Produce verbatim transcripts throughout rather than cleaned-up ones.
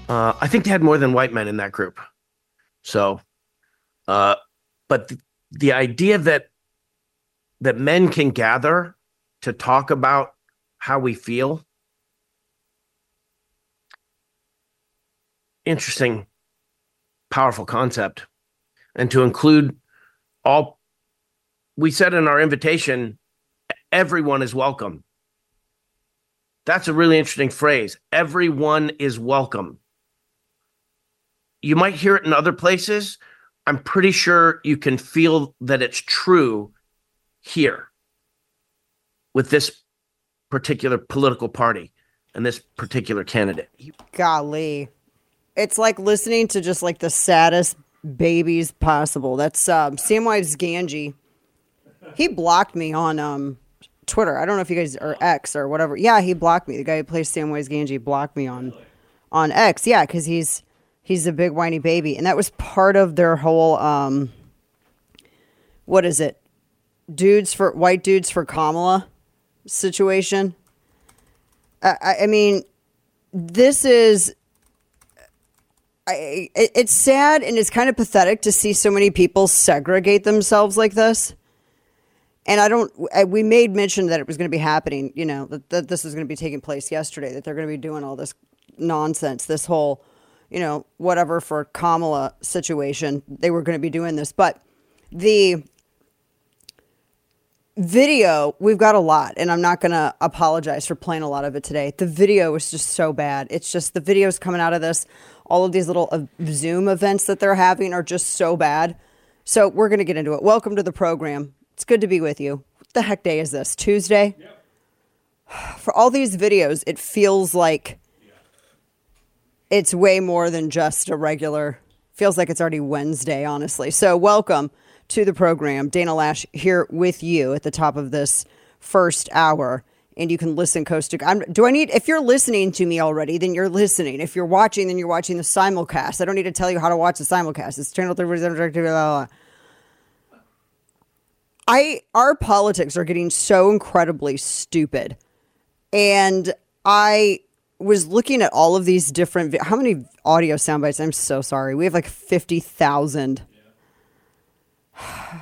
Uh, I think they had more than white men in that group. So, uh, but the, the idea that that men can gather to talk about how we feel, interesting, powerful concept, and to include all. We said in our invitation, everyone is welcome. That's a really interesting phrase. Everyone is welcome. You might hear it in other places. I'm pretty sure you can feel that it's true here with this particular political party and this particular candidate. Golly. It's like listening to just like the saddest babies possible. That's um, Samwise Gamgee. He blocked me on um, Twitter. I don't know if you guys or X or whatever. Yeah, he blocked me. The guy who plays Samwise Gamgee blocked me on on X. Yeah, because he's he's a big whiny baby, and that was part of their whole um, what is it? Dudes for white dudes for Kamala situation. I, I mean, this is. I, it's sad and it's kind of pathetic to see so many people segregate themselves like this. And I don't, I, we made mention that it was going to be happening, you know, that, that this was going to be taking place yesterday, that they're going to be doing all this nonsense, this whole, you know, whatever for Kamala situation. They were going to be doing this. But the video, we've got a lot, and I'm not going to apologize for playing a lot of it today. The video is just so bad. It's just the videos coming out of this. All of these little uh, Zoom events that they're having are just so bad. So we're going to get into it. Welcome to the program. It's good to be with you. What the heck day is this? Tuesday? Yep. For all these videos, it feels like it's way more than just a regular, feels like it's already Wednesday, honestly. So welcome to the program. Dana Lash here with you at the top of this first hour. And you can listen coast to coast. Do I need, if you're listening to me already, then you're listening. If you're watching, then you're watching the simulcast. I don't need to tell you how to watch the simulcast. It's channel three. Blah, blah, blah. I, our politics are getting so incredibly stupid. And I was looking at all of these different, how many audio sound bites? I'm so sorry. We have like fifty thousand. Yeah.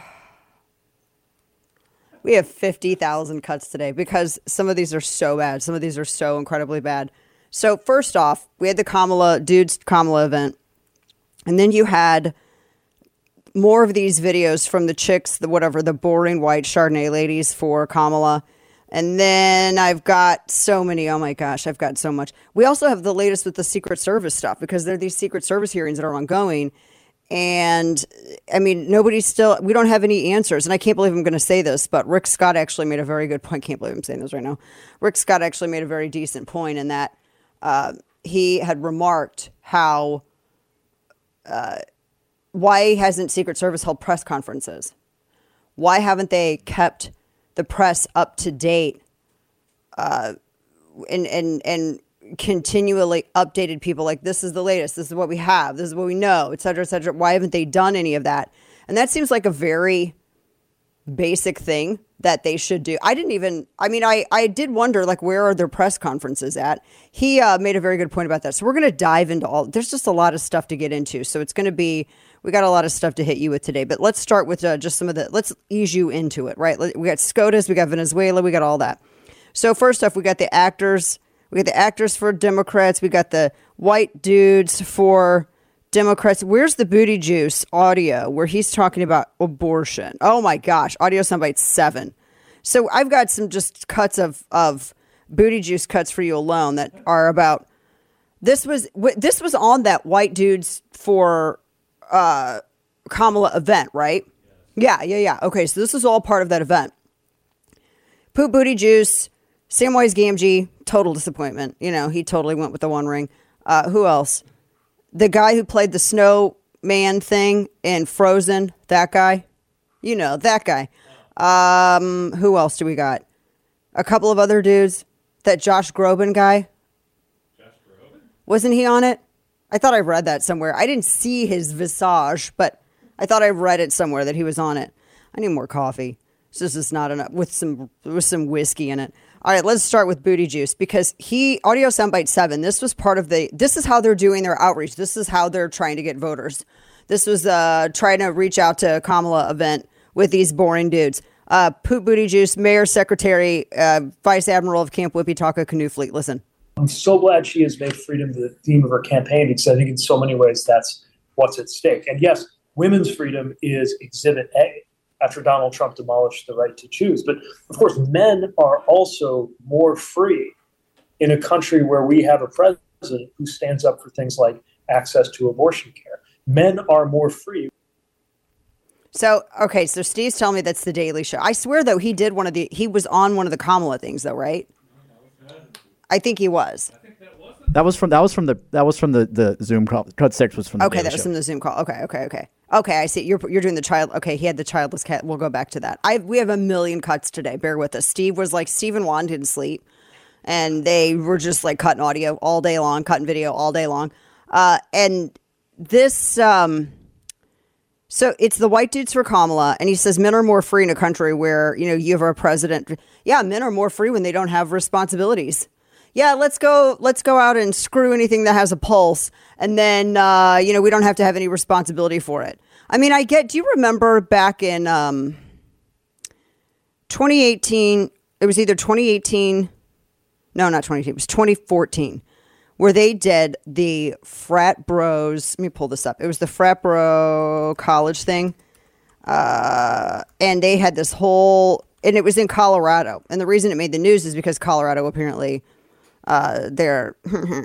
We have fifty thousand cuts today because some of these are so bad. Some of these are so incredibly bad. So first off, we had the Kamala, Dudes Kamala event. And then you had more of these videos from the chicks, the whatever, the boring white Chardonnay ladies for Kamala. And then I've got so many. Oh my gosh, I've got so much. We also have the latest with the Secret Service stuff because there are these Secret Service hearings that are ongoing. And I mean, nobody's still, we don't have any answers. And I can't believe I'm going to say this, but Rick Scott actually made a very good point. Can't believe I'm saying this right now. Rick Scott actually made a very decent point in that uh, he had remarked how, uh, why hasn't Secret Service held press conferences? Why haven't they kept the press up to date uh, and, and, and, continually updated people like this is the latest, this is what we have, this is what we know, et cetera, et cetera. Why haven't they done any of that? And that seems like a very basic thing that they should do. I didn't even, I mean, I, I did wonder, like, where are their press conferences at? He uh, made a very good point about that. So we're going to dive into all, there's just a lot of stuff to get into. So it's going to be, we got a lot of stuff to hit you with today, but let's start with uh, just some of the, let's ease you into it, right? We got SCOTUS, we got Venezuela, we got all that. So first off, we got the actors, We got the actors for Democrats. We got the white dudes for Democrats. Where's the Booty Juice audio where he's talking about abortion? Oh my gosh. Audio soundbite seven. So I've got some just cuts of, of Booty Juice cuts for you alone that are about, this was, this was on that white dudes for uh, Kamala event, right? Yeah, yeah, yeah. Okay. So this is all part of that event. Poop Booty Juice, Samwise Gamgee, total disappointment. You know, he totally went with the one ring. Uh, who else? The guy who played the snowman thing in Frozen, that guy. You know, that guy. Um, who else do we got? A couple of other dudes. That Josh Groban guy. Josh Groban? Wasn't he on it? I thought I read that somewhere. I didn't see his visage, but I thought I read it somewhere that he was on it. I need more coffee. So this is not enough with some with some whiskey in it. All right, let's start with Booty Juice because he audio soundbite seven. This was part of the. This is how they're doing their outreach. This is how they're trying to get voters. This was uh, trying to reach out to Kamala event with these boring dudes. Uh, Poop Booty Juice, Mayor, Secretary, uh, Vice Admiral of Camp Wipitaka Canoe Fleet. Listen. I'm so glad she has made freedom the theme of her campaign because I think in so many ways that's what's at stake. And yes, women's freedom is Exhibit A after Donald Trump demolished the right to choose. But of course, men are also more free in a country where we have a president who stands up for things like access to abortion care. Men are more free. So, okay, so Steve's telling me that's the Daily Show. I swear, though, he did one of the, he was on one of the Kamala things, though, right? I think he was. That was from that was from the that was from the, the Zoom call. Cut six was from the okay. Daily That was Show. from the Zoom call. Okay, okay, okay, okay. I see. You're you're doing the child. Okay, he had the childless cat. We'll go back to that. I we have a million cuts today. Bear with us. Steve was like Steve and Juan didn't sleep, and they were just like cutting audio all day long, cutting video all day long. Uh, and this um, so it's the white dudes for Kamala, and he says men are more free in a country where you know you have a president. Yeah, men are more free when they don't have responsibilities. Yeah, let's go. Let's go out and screw anything that has a pulse, and then uh, you know we don't have to have any responsibility for it. I mean, I get. Do you remember back in um, twenty eighteen? It was either twenty eighteen. No, not twenty eighteen. It was twenty fourteen, where they did the frat bros. Let me pull this up. It was the frat bro college thing, uh, and they had this whole, and it was in Colorado. And the reason it made the news is because Colorado apparently. Uh, their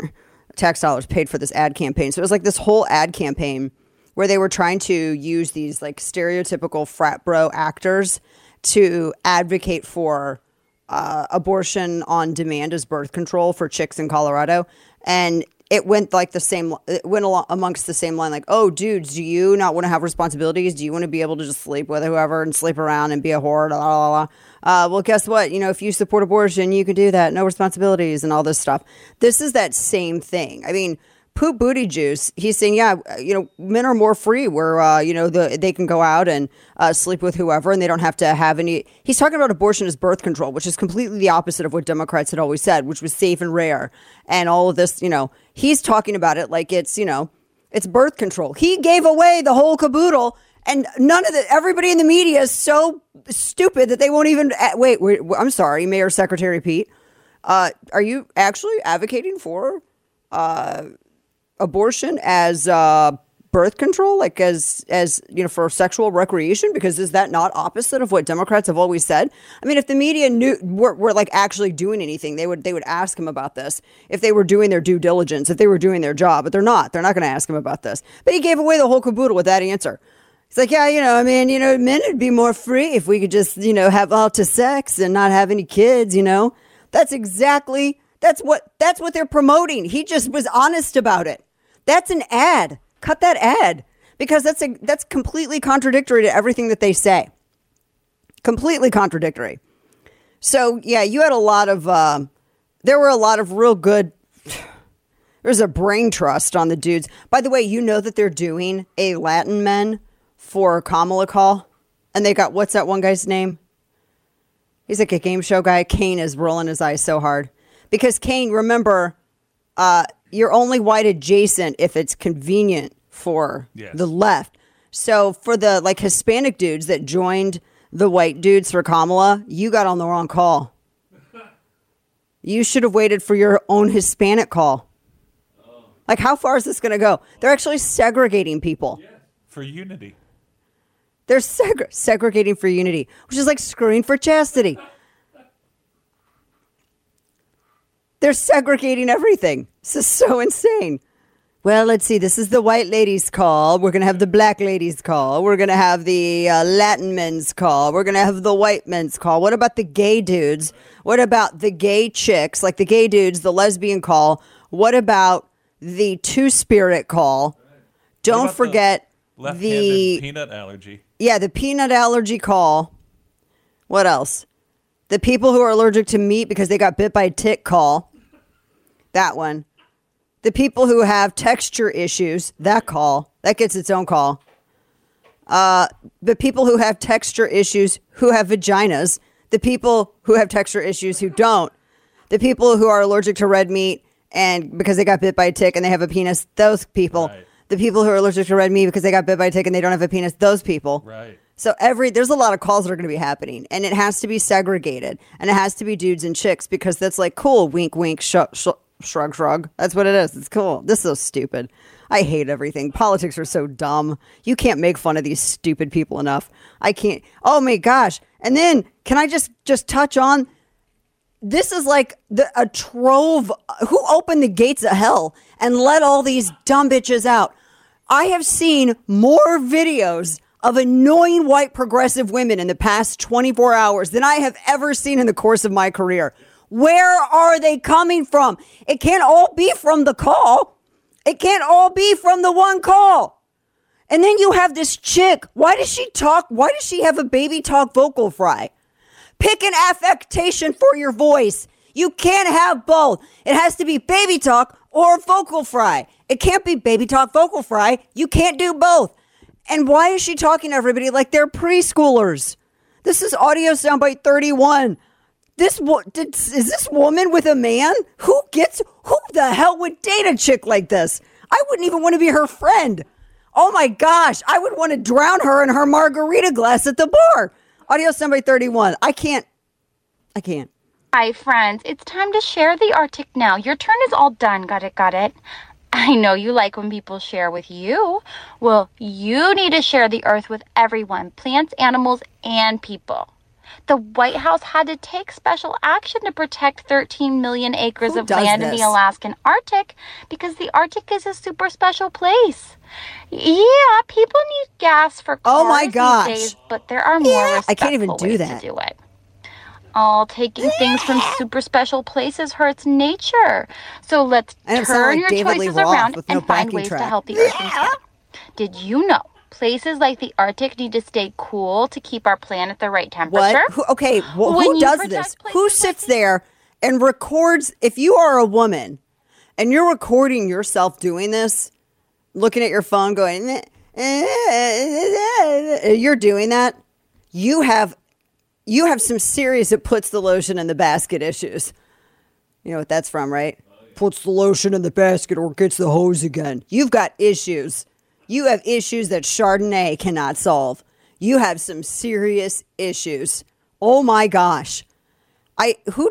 tax dollars paid for this ad campaign. So it was like this whole ad campaign where they were trying to use these like stereotypical frat bro actors to advocate for uh, abortion on demand as birth control for chicks in Colorado. And it went like the same, it went along amongst the same line, like, oh, dudes, do you not want to have responsibilities? Do you want to be able to just sleep with whoever and sleep around and be a whore? Blah, blah, blah. Uh, well, guess what? You know, if you support abortion, you can do that. No responsibilities and all this stuff. This is that same thing. I mean, Poop Booty Juice, he's saying, yeah, you know, men are more free where, uh, you know, the, they can go out and uh, sleep with whoever and they don't have to have any. He's talking about abortion as birth control, which is completely the opposite of what Democrats had always said, which was safe and rare. And all of this, you know, he's talking about it like it's, you know, it's birth control. He gave away the whole caboodle. And none of the, everybody in the media is so stupid that they won't even, wait, wait I'm sorry, Mayor Secretary Pete. Uh, are you actually advocating for uh, abortion as uh, birth control, like as, as, you know, for sexual recreation? Because is that not opposite of what Democrats have always said? I mean, if the media knew, were, were like actually doing anything, they would, they would ask him about this if they were doing their due diligence, if they were doing their job, but they're not. They're not going to ask him about this. But he gave away the whole caboodle with that answer. He's like, yeah, you know, I mean, you know, men would be more free if we could just, you know, have all to sex and not have any kids, you know. That's exactly, that's what, that's what they're promoting. He just was honest about it. That's an ad. Cut that ad. Because that's a, that's completely contradictory to everything that they say. Completely contradictory. So, yeah, you had a lot of, uh, there were a lot of real good, there's a brain trust on the dudes. By the way, you know that they're doing a Latin men for Kamala call, and they got, what's that one guy's name? He's like a game show guy. Kane is rolling his eyes so hard because Kane, remember, uh, you're only white adjacent if it's convenient for yes. the left. So for the like Hispanic dudes that joined the white dudes for Kamala, you got on the wrong call. You should have waited for your own Hispanic call. Oh. Like, how far is this going to go? They're actually segregating people. Yeah. For unity. They're seg- segregating for unity, which is like screwing for chastity. They're segregating everything. This is so insane. Well, let's see. This is the white ladies' call. We're going to have the black ladies' call. We're going to have the uh, Latin men's call. We're going to have the white men's call. What about the gay dudes? What about the gay chicks, like the gay dudes, the lesbian call? What about the two-spirit call? Don't forget... Left-handed the peanut allergy. Yeah, the peanut allergy call. What else? The people who are allergic to meat because they got bit by a tick call. That one. The people who have texture issues. That call. That gets its own call. Uh, the people who have texture issues who have vaginas, the people who have texture issues who don't, the people who are allergic to red meat and because they got bit by a tick and they have a penis, those people. Right. The people who are allergic to red meat because they got bit by a tick and they don't have a penis, those people. Right. So every there's a lot of calls that are going to be happening, and it has to be segregated, and it has to be dudes and chicks because that's like cool. Wink, wink, sh- sh- shrug, shrug. That's what it is. It's cool. This is so stupid. I hate everything. Politics are so dumb. You can't make fun of these stupid people enough. I can't. Oh my gosh. And then can I just just touch on? This is like the, a trove. Who opened the gates of hell and let all these dumb bitches out? I have seen more videos of annoying white progressive women in the past twenty-four hours than I have ever seen in the course of my career. Where are they coming from? It can't all be from the call. It can't all be from the one call. And then you have this chick. Why does she talk? Why does she have a baby talk vocal fry? Pick an affectation for your voice. You can't have both. It has to be baby talk or vocal fry. It can't be baby talk, vocal fry. You can't do both. And why is she talking to everybody like they're preschoolers? This is audio soundbite thirty-one. This did, is this woman with a man? Who gets, who the hell would date a chick like this? I wouldn't even want to be her friend. Oh my gosh. I would want to drown her in her margarita glass at the bar. Audio soundbite thirty-one. I can't. I can't. Hi, friends. It's time to share the Arctic now. Your turn is all done. Got it, got it. I know you like when people share with you. Well, you need to share the earth with everyone, plants, animals, and people. The White House had to take special action to protect thirteen million acres Who of land this? in the Alaskan Arctic because the Arctic is a super special place. Yeah, people need gas for cars Oh my gosh. these days, but there are more Yeah, I respectful can't even do ways that. to do it. All taking things from super special places hurts nature. So let's And it sounded turn like your David Lee choices Roth around with no and find backing ways track. to help the earth instead. Did you know places like the Arctic need to stay cool to keep our planet the right temperature? What? Who, okay, well, When who you does protect this? places Who like sits these- there and records? If you are a woman and you're recording yourself doing this, looking at your phone going, "Eh, eh, eh," you're doing that, you have you have some serious it puts the lotion in the basket issues. You know what that's from, right? Puts the lotion in the basket or gets the hose again. You've got issues. You have issues that Chardonnay cannot solve. You have some serious issues. Oh my gosh. I who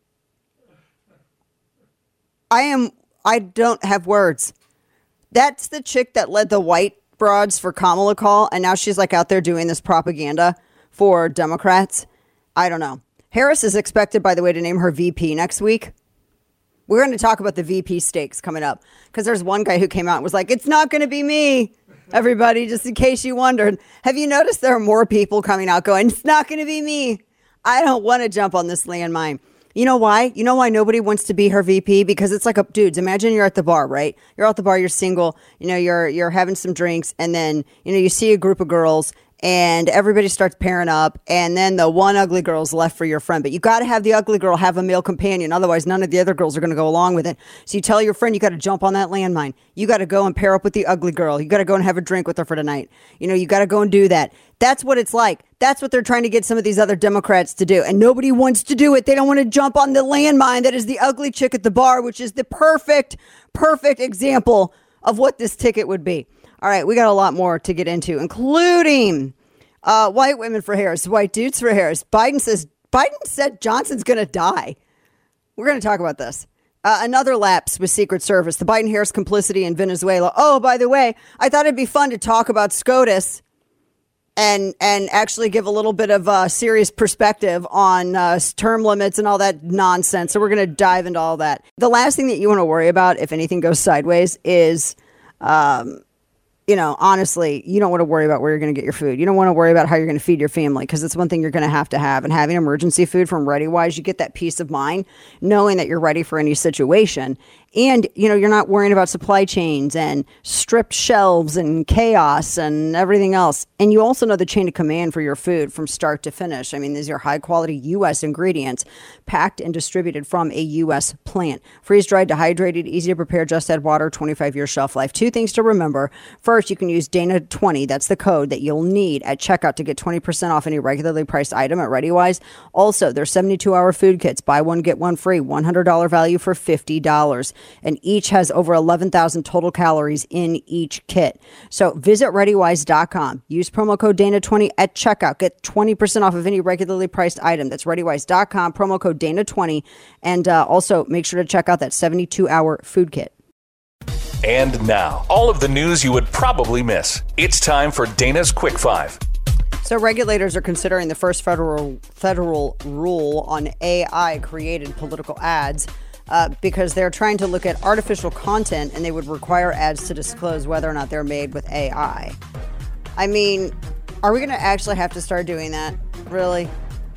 I am I don't have words. That's the chick that led the white broads for Kamala call, and now she's like out there doing this propaganda for Democrats. I don't know. Harris is expected, by the way, to name her V P next week. We're going to talk about the V P stakes coming up because there's one guy who came out and was like, it's not going to be me. Everybody, just in case you wondered. Have you noticed there are more people coming out going, it's not going to be me. I don't want to jump on this landmine. You know why? You know why nobody wants to be her V P? Because it's like, a dudes, imagine you're at the bar, right? You're at the bar, you're single, you know, you're you're having some drinks, and then, you know, you see a group of girls, and everybody starts pairing up, and then the one ugly girl's left for your friend. But you got to have the ugly girl have a male companion. Otherwise, none of the other girls are going to go along with it. So you tell your friend you got to jump on that landmine. You got to go and pair up with the ugly girl. You got to go and have a drink with her for tonight. You know, you got to go and do that. That's what it's like. That's what they're trying to get some of these other Democrats to do. And nobody wants to do it. They don't want to jump on the landmine that is the ugly chick at the bar, which is the perfect, perfect example of what this ticket would be. All right, we got a lot more to get into, including uh, white women for Harris, white dudes for Harris. Biden says Biden said Johnson's going to die. We're going to talk about this. Uh, another lapse with Secret Service, the Biden-Harris complicity in Venezuela. Oh, by the way, I thought it'd be fun to talk about SCOTUS and and actually give a little bit of uh, serious perspective on uh, term limits and all that nonsense. So we're going to dive into all that. The last thing that you want to worry about, if anything goes sideways, is, um, you know, honestly, you don't want to worry about where you're going to get your food. You don't want to worry about how you're going to feed your family, because it's one thing you're going to have to have. And having emergency food from ReadyWise, you get that peace of mind knowing that you're ready for any situation. And, you know, you're not worrying about supply chains and stripped shelves and chaos and everything else. And you also know the chain of command for your food from start to finish. I mean, these are high quality U S ingredients packed and distributed from a U S plant. Freeze dried, dehydrated, easy to prepare, just add water, twenty-five year shelf life. Two things to remember. First, you can use Dana twenty. That's the code that you'll need at checkout to get twenty percent off any regularly priced item at ReadyWise. Also, there's seventy-two hour food kits. Buy one, get one free. one hundred dollars value for fifty dollars. And each has over eleven thousand total calories in each kit. So visit ReadyWise dot com. Use promo code Dana twenty at checkout. Get twenty percent off of any regularly priced item. That's ReadyWise dot com, promo code Dana twenty. And uh, also make sure to check out that seventy-two hour food kit. And now, all of the news you would probably miss. It's time for Dana's Quick Five. So regulators are considering the first federal federal rule on A I-created political ads uh, because they're trying to look at artificial content, and they would require ads to disclose whether or not they're made with A I. I mean, are we going to actually have to start doing that? Really?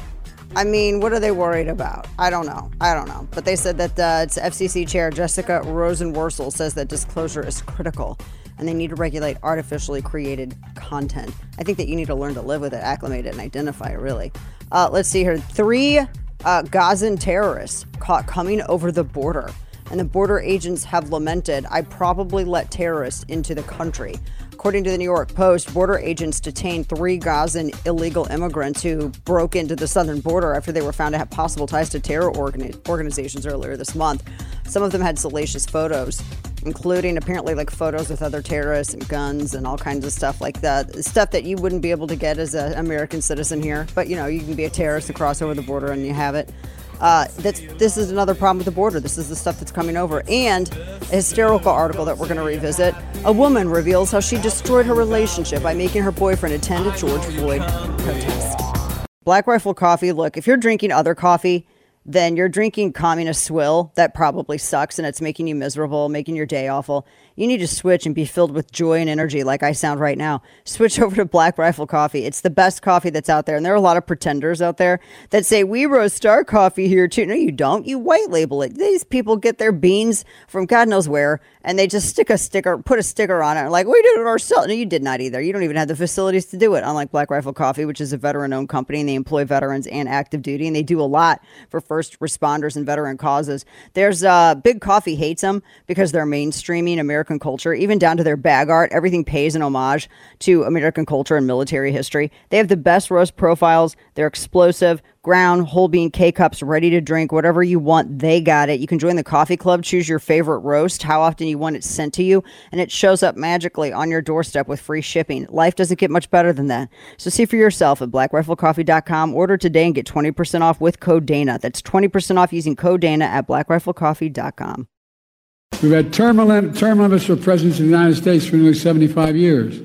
I mean, what are they worried about? I don't know. I don't know. But they said that uh, it's F C C Chair Jessica Rosenworcel says that disclosure is critical, and they need to regulate artificially created content. I think that you need to learn to live with it, acclimate it, and identify it, really. Uh, let's see here. Three uh, Gazan terrorists caught coming over the border, and the border agents have lamented, I probably let terrorists into the country. According to the New York Post, border agents detained three Gazan illegal immigrants who broke into the southern border after they were found to have possible ties to terror organi- organizations earlier this month. Some of them had salacious photos, including apparently like photos with other terrorists and guns and all kinds of stuff like that. Stuff that you wouldn't be able to get as an American citizen here. But, you know, you can be a terrorist and cross over the border and you have it. Uh, that's, this is another problem with the border. This is the stuff that's coming over. And a hysterical article that we're going to revisit. A woman reveals how she destroyed her relationship by making her boyfriend attend a George Floyd protest. Black Rifle Coffee. Look, if you're drinking other coffee, then you're drinking communist swill. That probably sucks and it's making you miserable, making your day awful. You need to switch and be filled with joy and energy like I sound right now. Switch over to Black Rifle Coffee. It's the best coffee that's out there. And there are a lot of pretenders out there that say, we roast our coffee here too. No, you don't. You white label it. These people get their beans from God knows where, and they just stick a sticker, put a sticker on it. Like, we did it ourselves. No, you did not either. You don't even have the facilities to do it. Unlike Black Rifle Coffee, which is a veteran-owned company, and they employ veterans and active duty, and they do a lot for first responders and veteran causes. There's uh, Big Coffee hates them because they're mainstreaming American culture, even down to their bag art. Everything pays an homage to American culture and military history. They have the best roast profiles. They're explosive, ground, whole bean K-cups, ready to drink, whatever you want, they got it. You can join the coffee club, choose your favorite roast, how often you want it sent to you, and it shows up magically on your doorstep with free shipping. Life doesn't get much better than that. So see for yourself at black rifle coffee dot com. Order today and get twenty percent off with code Dana. That's twenty percent off using code Dana at black rifle coffee dot com. We've had term, lim- term limits for presidents in the United States for nearly seventy-five years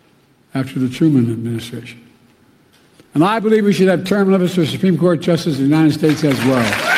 after the Truman administration. And I believe we should have term limits for Supreme Court justices in the United States as well.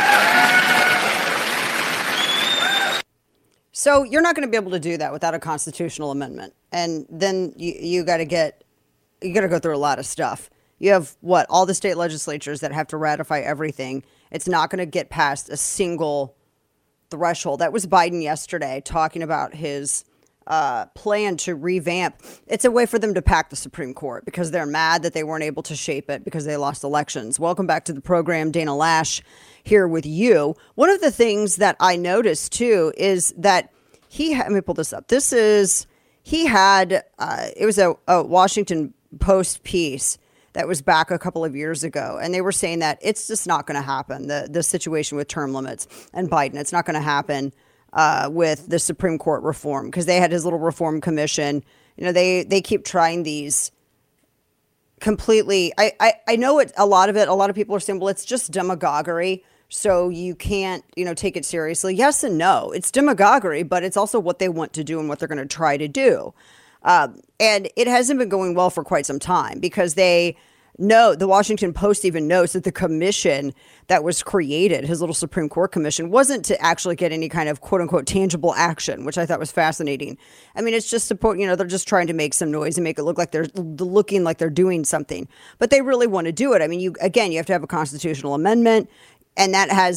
So you're not going to be able to do that without a constitutional amendment. And then you, you got to get, you got to go through a lot of stuff. You have what? All the state legislatures that have to ratify everything. It's not going to get past a single threshold. That was Biden yesterday talking about his uh, plan to revamp. It's a way for them to pack the Supreme Court because they're mad that they weren't able to shape it because they lost elections. Welcome back to the program. Dana Lash here with you. One of the things that I noticed too is that he had, let me pull this up. This is, he had, uh, it was a, a Washington Post piece that was back a couple of years ago. And they were saying that it's just not going to happen. The the situation with term limits and Biden, it's not going to happen uh, with the Supreme Court reform because they had his little reform commission. You know, they, they keep trying these completely. I, I, I know it, a lot of it, a lot of people are saying, well, it's just demagoguery. So you can't, you know, take it seriously. Yes and no. It's demagoguery, but it's also what they want to do and what they're going to try to do. Um, and it hasn't been going well for quite some time because they know, the Washington Post even knows that the commission that was created, his little Supreme Court commission, wasn't to actually get any kind of quote unquote tangible action, which I thought was fascinating. I mean, it's just support, you know, they're just trying to make some noise and make it look like they're looking like they're doing something, but they really want to do it. I mean, you, again, you have to have a constitutional amendment, and that has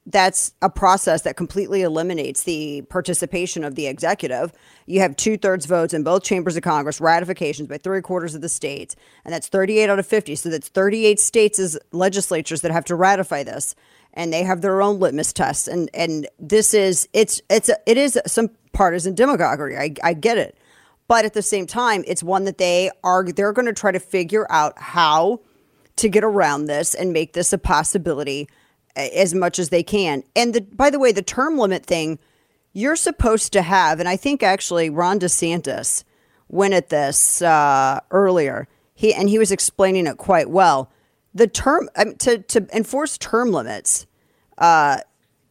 that's a process that completely eliminates the participation of the executive. You have two-thirds votes in both chambers of Congress, ratifications by three-quarters of the states, and that's thirty-eight out of fifty. So that's thirty-eight states as legislatures that have to ratify this, and they have their own litmus tests. And and this is it's it's it is some partisan demagoguery. I I get it, but at the same time, it's one that they are they're going to try to figure out how to get around this and make this a possibility as much as they can. And the, by the way, the term limit thing, you're supposed to have, and I think actually Ron DeSantis went at this uh, earlier. He and he was explaining it quite well. The term I mean, to to enforce term limits uh,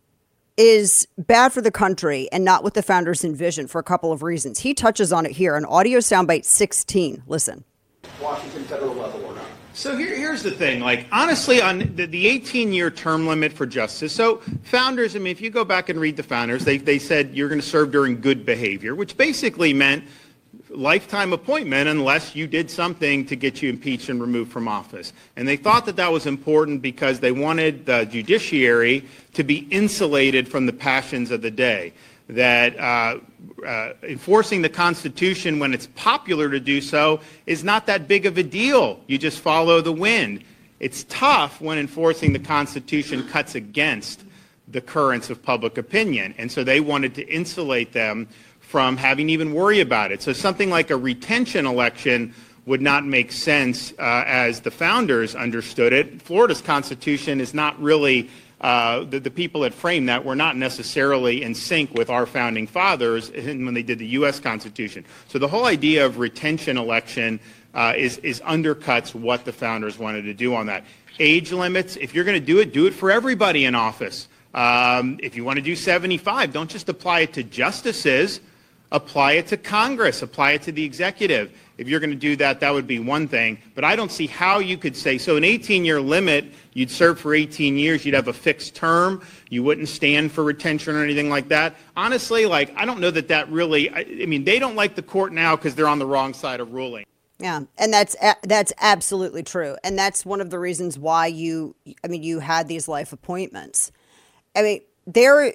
is bad for the country and not what the founders envisioned for a couple of reasons. He touches on it here on audio soundbite sixteen. Listen. Washington federal level or not? So here, here's the thing, like, honestly, on the, the eighteen-year term limit for justice, so founders, I mean, if you go back and read the founders, they, they said you're going to serve during good behavior, which basically meant lifetime appointment unless you did something to get you impeached and removed from office. And they thought that that was important because they wanted the judiciary to be insulated from the passions of the day. That uh, uh, enforcing the Constitution when it's popular to do so is not that big of a deal. You just follow the wind. It's tough when enforcing the Constitution cuts against the currents of public opinion. And so they wanted to insulate them from having to even worry about it. So something like a retention election would not make sense uh, as the founders understood it. Florida's Constitution is not really Uh, the, the people that framed that were not necessarily in sync with our founding fathers when they did the U S Constitution. So the whole idea of retention election uh, is, is undercuts what the founders wanted to do on that. Age limits, if you're going to do it, do it for everybody in office. Um, if you want to do seventy-five, don't just apply it to justices, apply it to Congress, apply it to the executive. If you're going to do that, that would be one thing. But I don't see how you could say, so an eighteen-year limit, you'd serve for eighteen years, you'd have a fixed term, you wouldn't stand for retention or anything like that. Honestly, like, I don't know that that really, I, I mean, they don't like the court now because they're on the wrong side of ruling. Yeah, and that's that's absolutely true. And that's one of the reasons why you, I mean, you had these life appointments. I mean, there,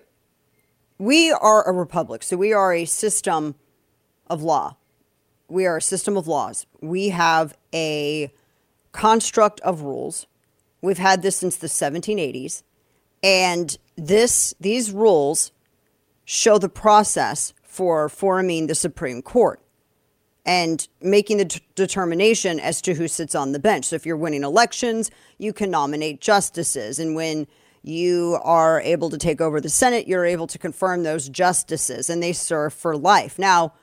we are a republic, so we are a system of law. We are a system of laws. We have a construct of rules. We've had this since the seventeen eighties. And this these rules show the process for forming the Supreme Court and making the t- determination as to who sits on the bench. So if you're winning elections, you can nominate justices. And when you are able to take over the Senate, you're able to confirm those justices, and they serve for life. Now,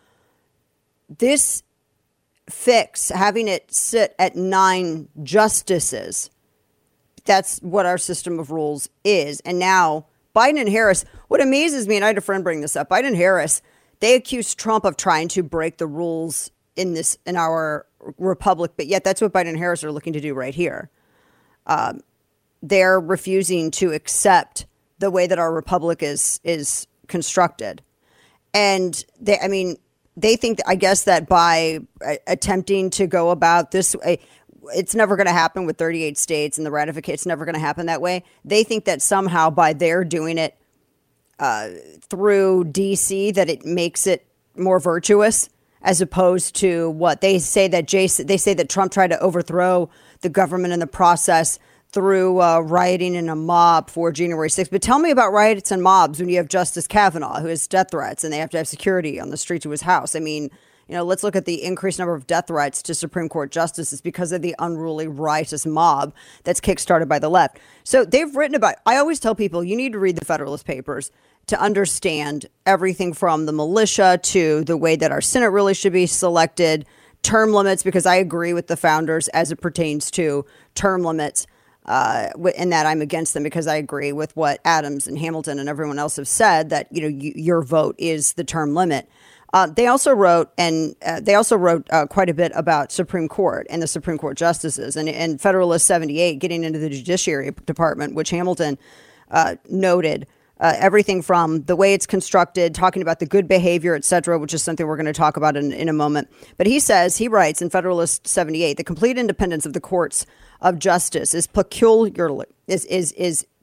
this fix, having it sit at nine justices, that's what our system of rules is. And now Biden and Harris, what amazes me, and I had a friend bring this up, Biden and Harris, they accused Trump of trying to break the rules in this in our republic, but yet that's what Biden and Harris are looking to do right here. Um, they're refusing to accept the way that our republic is is constructed. And they, I mean, they think, I guess, that by uh, attempting to go about this, uh, it's never going to happen with thirty-eight states and the ratification. It's never going to happen that way. They think that somehow by their doing it uh, through D C, that it makes it more virtuous, as opposed to what they say that Jason, they say that Trump tried to overthrow the government in the process through uh, rioting in a mob for January sixth. But tell me about riots and mobs when you have Justice Kavanaugh, who has death threats, and they have to have security on the street to his house. I mean, you know, let's look at the increased number of death threats to Supreme Court justices because of the unruly, riotous mob that's kickstarted by the left. So they've written about, I always tell people, you need to read the Federalist Papers to understand everything from the militia to the way that our Senate really should be selected, term limits, because I agree with the founders as it pertains to term limits. Uh, in that I'm against them because I agree with what Adams and Hamilton and everyone else have said, that, you know, you, your vote is the term limit. Uh, they also wrote, and uh, they also wrote uh, quite a bit about Supreme Court and the Supreme Court justices, and, and Federalist seventy-eight, getting into the Judiciary Department, which Hamilton uh, noted. Uh, everything from the way it's constructed, talking about the good behavior, et cetera, which is something we're going to talk about in, in a moment. But he says, he writes in Federalist seventy-eight, the complete independence of the courts of justice is peculiarly is is is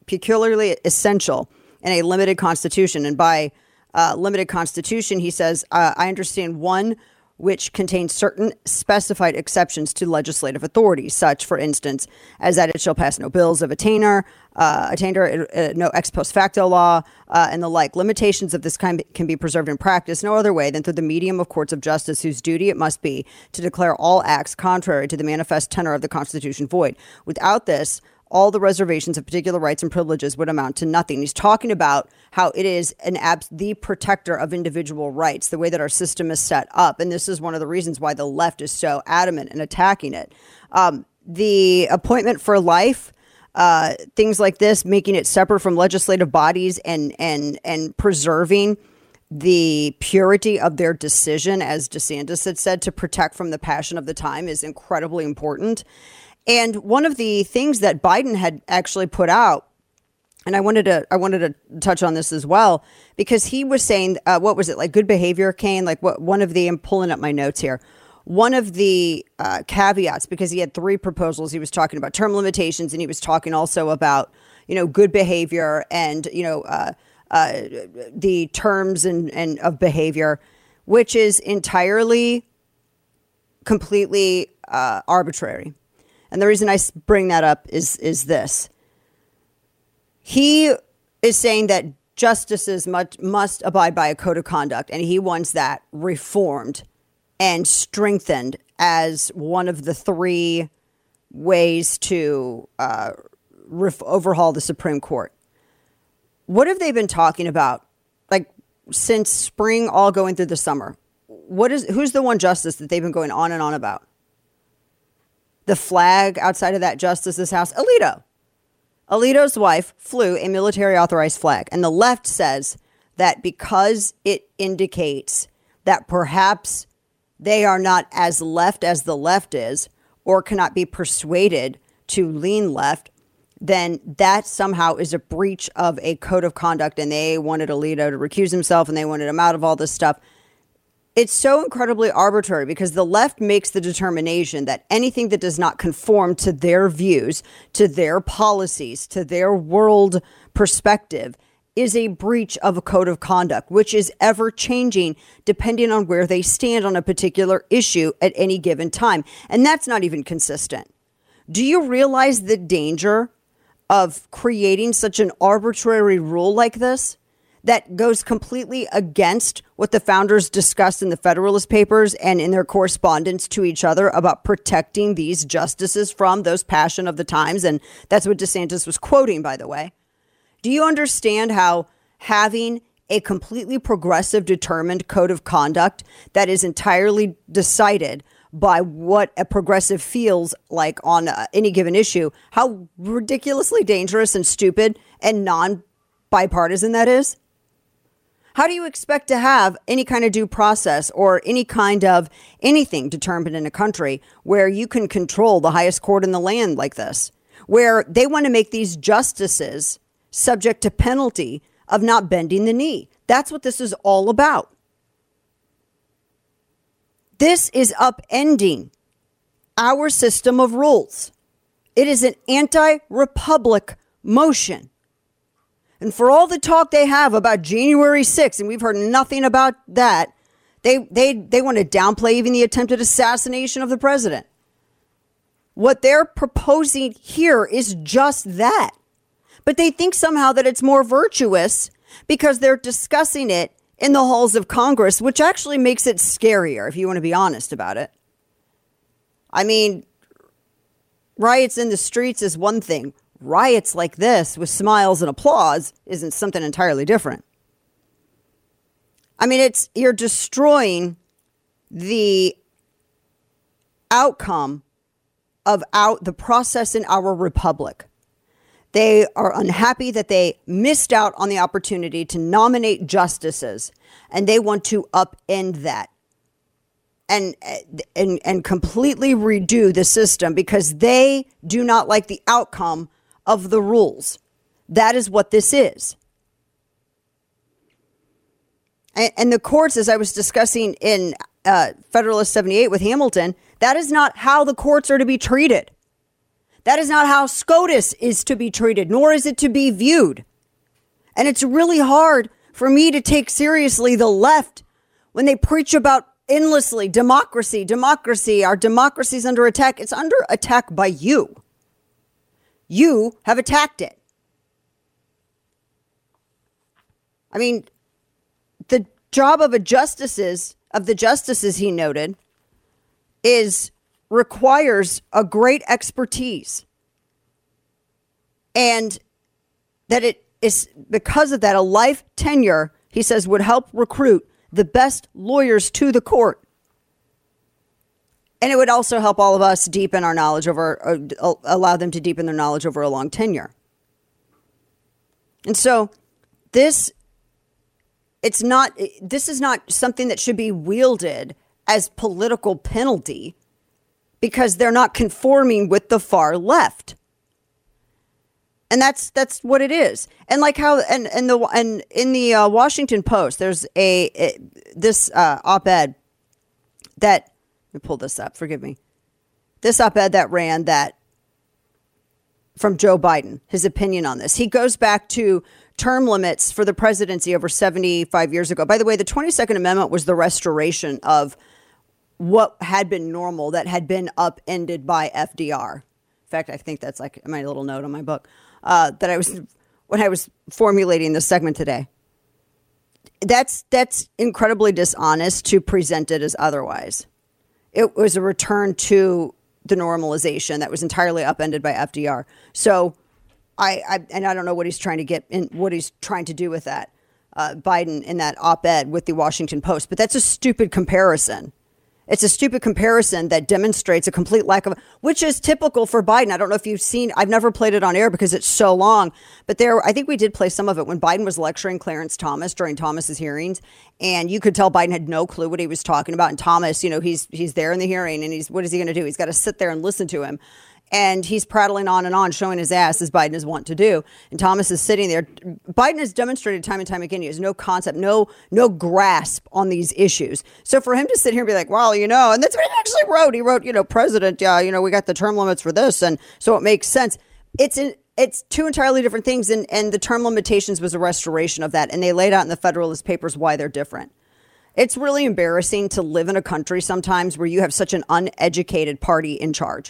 peculiarly essential in a limited constitution. And by uh, limited constitution, he says, uh, I understand one which contains certain specified exceptions to legislative authority, such, for instance, as that it shall pass no bills of attainder, uh, attainder, uh, no ex post facto law, uh, and the like. Limitations of this kind can be preserved in practice no other way than through the medium of courts of justice, whose duty it must be to declare all acts contrary to the manifest tenor of the Constitution void. Without this, all the reservations of particular rights and privileges would amount to nothing. He's talking about how it is an abs- the protector of individual rights, the way that our system is set up. And this is one of the reasons why the left is so adamant in attacking it. Um, the appointment for life, uh, things like this, making it separate from legislative bodies and, and, and preserving the purity of their decision, as DeSantis had said, to protect from the passion of the time is incredibly important. And one of the things that Biden had actually put out, and I wanted to I wanted to touch on this as well, because he was saying, uh, what was it, like good behavior, Kane? Like what one of the, I'm pulling up my notes here. One of the uh, caveats, because he had three proposals, he was talking about term limitations, and he was talking also about, you know, good behavior and, you know, uh, uh, the terms and, and of behavior, which is entirely, completely uh, arbitrary. And the reason I bring that up is is this. He is saying that justices must, must abide by a code of conduct, and he wants that reformed and strengthened as one of the three ways to uh, ref- overhaul the Supreme Court. What have they been talking about, like, since spring, all going through the summer? What is who's the one justice that they've been going on and on about? The flag outside of that justice's house, Alito. Alito's wife flew a military authorized flag. And the left says that because it indicates that perhaps they are not as left as the left is, or cannot be persuaded to lean left, then that somehow is a breach of a code of conduct. And they wanted Alito to recuse himself, and they wanted him out of all this stuff. It's so incredibly arbitrary because the left makes the determination that anything that does not conform to their views, to their policies, to their world perspective is a breach of a code of conduct, which is ever changing depending on where they stand on a particular issue at any given time. And that's not even consistent. Do you realize the danger of creating such an arbitrary rule like this that goes completely against what the founders discussed in the Federalist Papers and in their correspondence to each other about protecting these justices from those passion of the times? And that's what DeSantis was quoting, by the way. Do you understand how having a completely progressive, determined code of conduct that is entirely decided by what a progressive feels like on uh, any given issue, how ridiculously dangerous and stupid and non-bipartisan that is? How do you expect to have any kind of due process or any kind of anything determined in a country where you can control the highest court in the land like this, where they want to make these justices subject to penalty of not bending the knee? That's what this is all about. This is upending our system of rules. It is an anti-republic motion. And for all the talk they have about January sixth, and we've heard nothing about that, they they they want to downplay even the attempted assassination of the president. What they're proposing here is just that. But they think somehow that it's more virtuous because they're discussing it in the halls of Congress, which actually makes it scarier, if you want to be honest about it. I mean, riots in the streets is one thing. Riots like this with smiles and applause isn't something entirely different. I mean, it's you're destroying the outcome of out the process in our republic. They are unhappy that they missed out on the opportunity to nominate justices, and they want to upend that and and and completely redo the system because they do not like the outcome of the rules. That is what this is. And, and the courts, as I was discussing in uh, Federalist seventy-eight with Hamilton, that is not how the courts are to be treated. That is not how SCOTUS is to be treated, nor is it to be viewed. And it's really hard for me to take seriously the left when they preach about endlessly democracy, democracy, our democracy is under attack. It's under attack by you. You have attacked it. I mean, the job of a justices, of the justices, he noted, is requires a great expertise. And that it is because of that, a life tenure, he says, would help recruit the best lawyers to the court. And it would also help all of us deepen our knowledge over, uh, allow them to deepen their knowledge over a long tenure. And so this, it's not, this is not something that should be wielded as political penalty because they're not conforming with the far left. And that's that's what it is. And like how and and the and in the uh, Washington Post, there's a, a this uh, op-ed that let me pull this up. Forgive me. This op-ed that ran that from Joe Biden, his opinion on this. He goes back to term limits for the presidency over seventy-five years ago. By the way, the twenty-second Amendment was the restoration of what had been normal that had been upended by F D R. In fact, I think that's like my little note on my book. Uh, that I was when I was formulating this segment today. That's that's incredibly dishonest to present it as otherwise. It was a return to the normalization that was entirely upended by F D R. So, I, I and I don't know what he's trying to get in, what he's trying to do with that, uh, Biden in that op-ed with the Washington Post. But that's a stupid comparison. It's a stupid comparison that demonstrates a complete lack of, which is typical for Biden. I don't know if you've seen, I've never played it on air because it's so long, but there, I think we did play some of it when Biden was lecturing Clarence Thomas during Thomas's hearings. And you could tell Biden had no clue what he was talking about. And Thomas, you know, he's, he's there in the hearing and he's, what is he going to do? He's got to sit there and listen to him. And he's prattling on and on, showing his ass as Biden is wont to do. And Thomas is sitting there. Biden has demonstrated time and time again, he has no concept, no no grasp on these issues. So for him to sit here and be like, well, you know, and that's what he actually wrote. He wrote, you know, President, yeah, you know, we got the term limits for this. And so it makes sense. It's an, it's two entirely different things. And, and the term limitations was a restoration of that. And they laid out in the Federalist Papers why they're different. It's really embarrassing to live in a country sometimes where you have such an uneducated party in charge.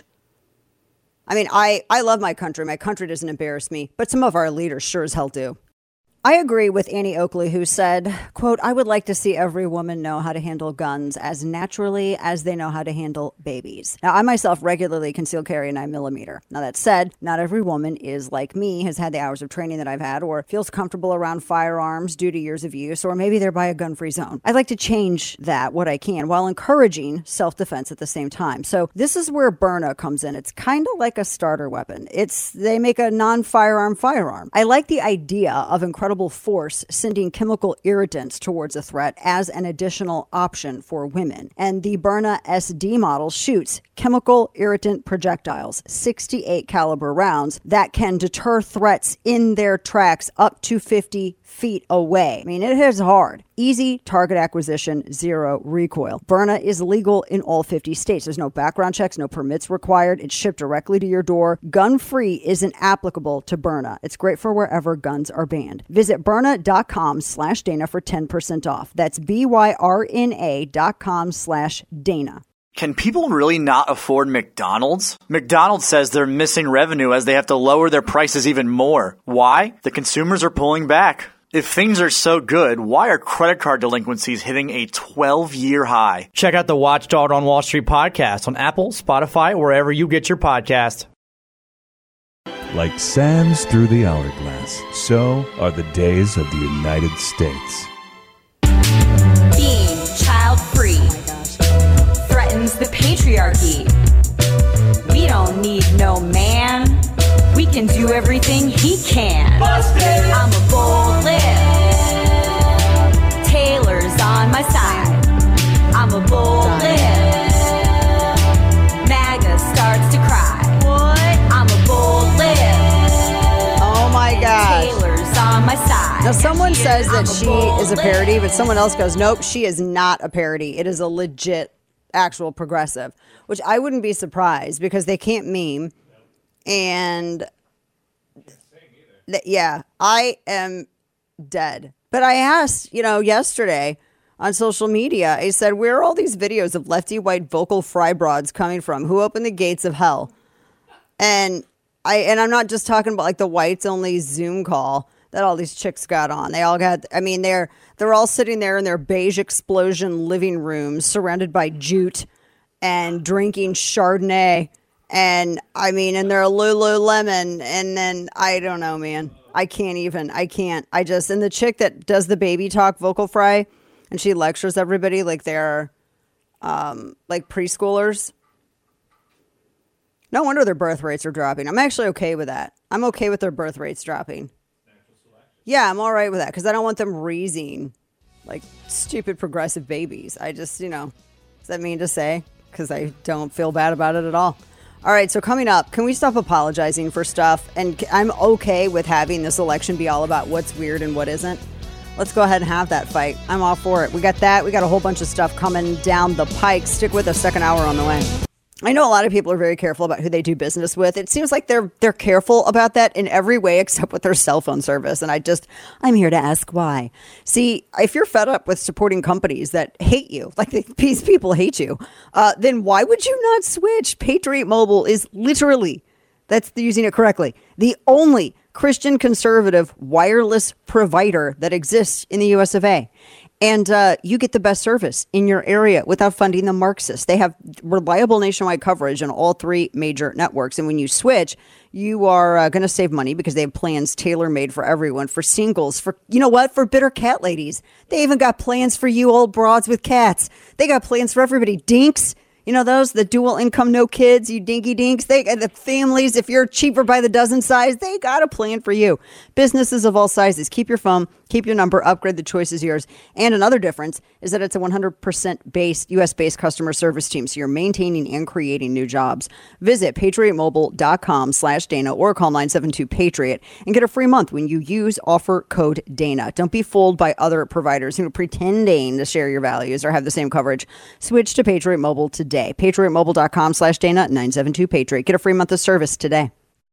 I mean, I, I love my country. My country doesn't embarrass me, but some of our leaders sure as hell do. I agree with Annie Oakley, who said, quote, I would like to see every woman know how to handle guns as naturally as they know how to handle babies. Now, I myself regularly conceal carry a nine millimeter. Now, that said, not every woman is like me, has had the hours of training that I've had, or feels comfortable around firearms due to years of use, or maybe they're by a gun-free zone. I'd like to change that, what I can, while encouraging self-defense at the same time. So this is where Byrna comes in. It's kind of like a starter weapon. It's they make a non-firearm firearm. I like the idea of incredible force sending chemical irritants towards a threat as an additional option for women. And the Byrna S D model shoots chemical irritant projectiles, sixty-eight caliber rounds that can deter threats in their tracks up to fifty feet away. I mean, it hits hard. Easy target acquisition, zero recoil. Byrna is legal in all fifty states. There's no background checks, no permits required. It's shipped directly to your door. Gun-free isn't applicable to Byrna. It's great for wherever guns are banned. Visit Byrna.com slash Dana for ten percent off. That's B-Y-R-N-A dot com slash Dana. Can people really not afford McDonald's? McDonald's says they're missing revenue as they have to lower their prices even more. Why? The consumers are pulling back. If things are so good, why are credit card delinquencies hitting a twelve-year high? Check out the Watchdog on Wall Street podcast on Apple, Spotify, wherever you get your podcast. Like sands through the hourglass, so are the days of the United States. Being child-free threatens the patriarchy. We don't need no man. We can do everything he can. Busted. I'm a bold lip. Taylor's on my side. I'm a bold lip. MAGA starts to cry. What? I'm a bold lip. Oh my God. Taylor's on my side. Now, someone says that she is a parody, but someone else goes, nope, she is not a parody. It is a legit, actual progressive, which I wouldn't be surprised because they can't meme. And th- yeah, I am dead. But I asked, you know, yesterday on social media, I said, where are all these videos of lefty white vocal fry broads coming from? Who opened the gates of hell? And I and I'm not just talking about like the whites only Zoom call that all these chicks got on. They all got, I mean, they're they're all sitting there in their beige explosion living rooms surrounded by jute and drinking Chardonnay. And I mean, and they're Lululemon. And then I don't know, man. I can't even. I can't. I just, and the chick that does the baby talk vocal fry, and she lectures everybody like they're um, like preschoolers. No wonder their birth rates are dropping. I'm actually okay with that. I'm okay with their birth rates dropping. Yeah, I'm all right with that because I don't want them raising like stupid progressive babies. I just, you know, does that mean to say? Because I don't feel bad about it at all. All right, so coming up, can we stop apologizing for stuff? And I'm okay with having this election be all about what's weird and what isn't. Let's go ahead and have that fight. I'm all for it. We got that. We got a whole bunch of stuff coming down the pike. Stick with us, second hour on the way. I know a lot of people are very careful about who they do business with. It seems like they're they're careful about that in every way except with their cell phone service. And I just, I'm here to ask why. See, if you're fed up with supporting companies that hate you, like these people hate you, uh, then why would you not switch? Patriot Mobile is literally, that's using it correctly, the only Christian conservative wireless provider that exists in the U S of A. And uh, you get the best service in your area without funding the Marxists. They have reliable nationwide coverage on all three major networks. And when you switch, you are uh, going to save money because they have plans tailor-made for everyone, for singles, for, you know what, for bitter cat ladies. They even got plans for you old broads with cats. They got plans for everybody. Dinks. You know those, the dual income, no kids, you dinky dinks. They the families, if you're cheaper by the dozen size, they got a plan for you. Businesses of all sizes, keep your phone, keep your number, upgrade, the choice is yours. And another difference is that it's a one hundred percent based, U S-based customer service team, so you're maintaining and creating new jobs. Visit patriotmobile.com slash Dana or call nine seven two Patriot and get a free month when you use offer code Dana. Don't be fooled by other providers who are pretending to share your values or have the same coverage. Switch to Patriot Mobile today. patriotmobile.com slash Dana, nine seven two Patriot. Get a free month of service today.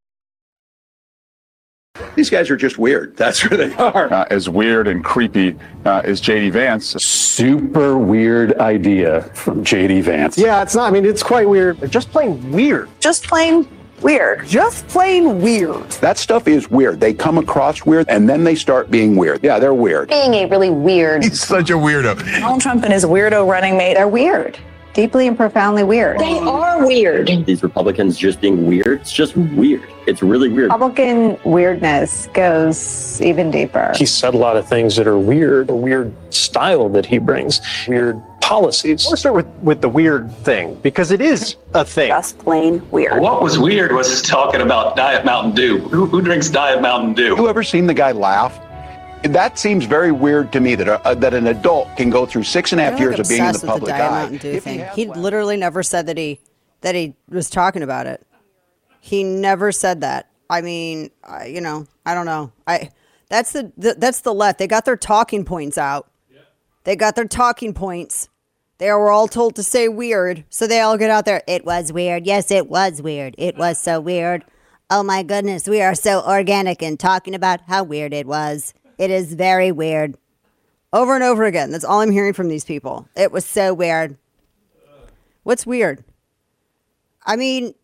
These guys are just weird. That's who they are. Uh, as weird and creepy uh, as J D Vance. Super weird idea from J D Vance. Yeah, it's not. I mean, it's quite weird. They're just plain weird. Just plain weird. Just plain weird. That stuff is weird. They come across weird, and then they start being weird. Yeah, they're weird. Being a really weird. He's such a weirdo. Donald Trump and his weirdo running mate, they're weird. Deeply and profoundly weird. They are weird. These Republicans just being weird, it's just weird. It's really weird. Republican weirdness goes even deeper. He said a lot of things that are weird, a weird style that he brings, weird policies. Let's start with, with the weird thing, because it is a thing. Just plain weird. What was weird was talking about Diet Mountain Dew. Who, who drinks Diet Mountain Dew? You ever seen the guy laugh? That seems very weird to me that a, uh, that an adult can go through six and a half years of being in the public eye. He, he literally never said that he that he was talking about it. He never said that. I mean, I, you know, I don't know. I that's the, the that's the left. They got their talking points out. Yeah. They got their talking points. They were all told to say weird, so they all get out there. It was weird. Yes, it was weird. It was so weird. Oh my goodness, we are so organic in talking about how weird it was. It is very weird. Over and over again. That's all I'm hearing from these people. It was so weird. What's weird? I mean,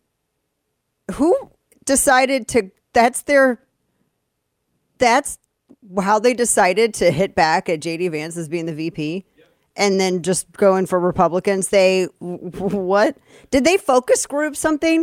who decided to, that's their, that's how they decided to hit back at J D Vance as being the V P and then just going for Republicans. They, what? Did they focus group something?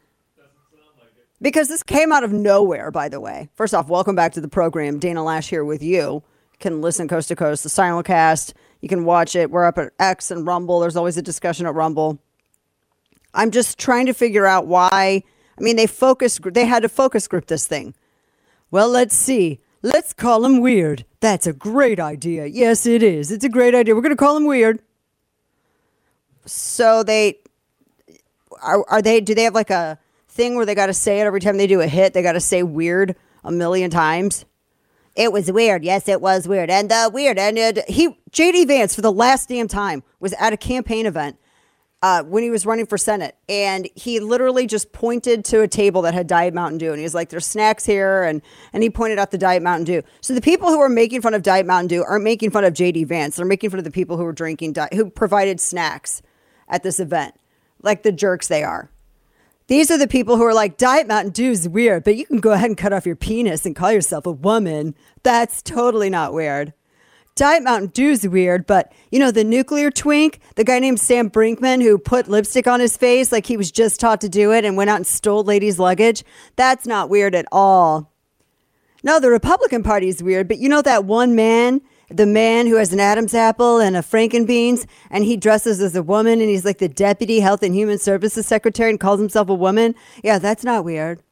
Because this came out of nowhere, by the way. First off, welcome back to the program. Dana Lash here with you. You can listen coast to coast, the simulcast. You can watch it. We're up at X and Rumble. There's always a discussion at Rumble. I'm just trying to figure out why. I mean, they focus. They had to focus group this thing. Well, let's see. Let's call him weird. That's a great idea. Yes, it is. It's a great idea. We're going to call him weird. So they are, are they, do they have like a thing where they got to say it every time they do a hit? They got to say weird a million times. It was weird. Yes, it was weird. And uh, weird. And uh, he, J D Vance, for the last damn time, was at a campaign event uh, when he was running for Senate. And he literally just pointed to a table that had Diet Mountain Dew. And he was like, there's snacks here. And, and he pointed out the Diet Mountain Dew. So the people who are making fun of Diet Mountain Dew aren't making fun of J D Vance. They're making fun of the people who were drinking, di- who provided snacks at this event, like the jerks they are. These are the people who are like, Diet Mountain Dew is weird, but you can go ahead and cut off your penis and call yourself a woman. That's totally not weird. Diet Mountain Dew is weird, but, you know, the nuclear twink, the guy named Sam Brinkman who put lipstick on his face like he was just taught to do it and went out and stole ladies' luggage, that's not weird at all. No, the Republican Party is weird, but you know that one man, the man who has an Adam's apple and a Frankenbeans, and he dresses as a woman, and he's like the Deputy Health and Human Services Secretary and calls himself a woman? Yeah, that's not weird.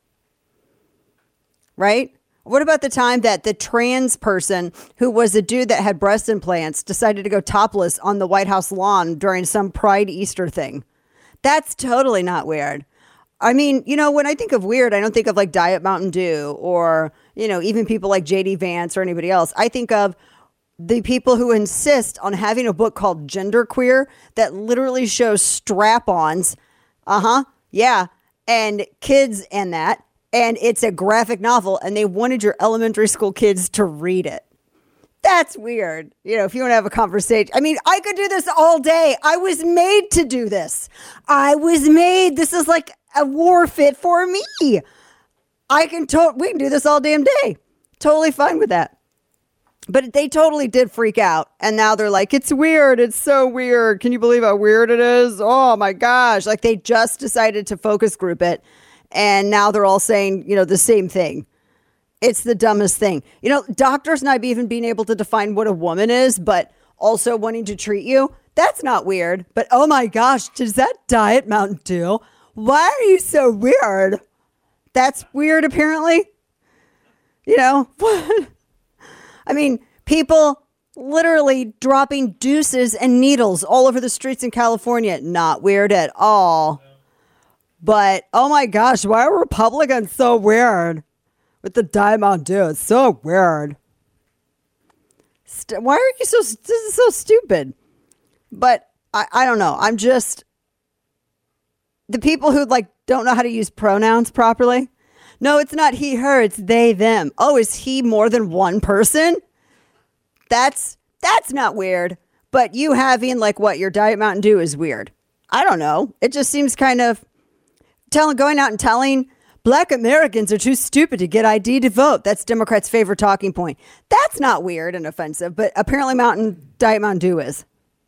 Right? What about the time that the trans person who was a dude that had breast implants decided to go topless on the White House lawn during some Pride Easter thing? That's totally not weird. I mean, you know, when I think of weird, I don't think of like Diet Mountain Dew or, you know, even people like J D Vance or anybody else. I think of the people who insist on having a book called Genderqueer that literally shows strap-ons. Uh-huh. Yeah. And kids and that. And it's a graphic novel, and they wanted your elementary school kids to read it. That's weird. You know, if you want to have a conversation. I mean, I could do this all day. I was made to do this. I was made. This is like a war fit for me. I can to- we can do this all damn day. Totally fine with that. But they totally did freak out. And now they're like, it's weird. It's so weird. Can you believe how weird it is? Oh my gosh. Like they just decided to focus group it. And now they're all saying, you know, the same thing. It's the dumbest thing. You know, doctors not even being able to define what a woman is, but also wanting to treat you. That's not weird. But oh my gosh, does that Diet Mountain Dew? Why are you so weird? That's weird, apparently. You know, what? I mean, people literally dropping deuces and needles all over the streets in California. Not weird at all. But, oh my gosh, why are Republicans so weird with the Diet Mountain Dew? It's so weird. St- why are you so, this is so stupid? But, I, I don't know. I'm just, the people who, like, don't know how to use pronouns properly. No, it's not he, her, it's they, them. Oh, is he more than one person? That's, that's not weird. But you having, like, what, your Diet Mountain Dew is weird. I don't know. It just seems kind of, telling, going out and telling Black Americans are too stupid to get I D to vote. That's Democrats' favorite talking point. That's not weird and offensive, but apparently Mountain Diet Mountain Dew is.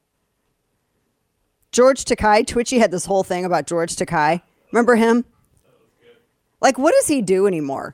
George Takei, Twitchy had this whole thing about George Takei. Remember him? Like, what does he do anymore?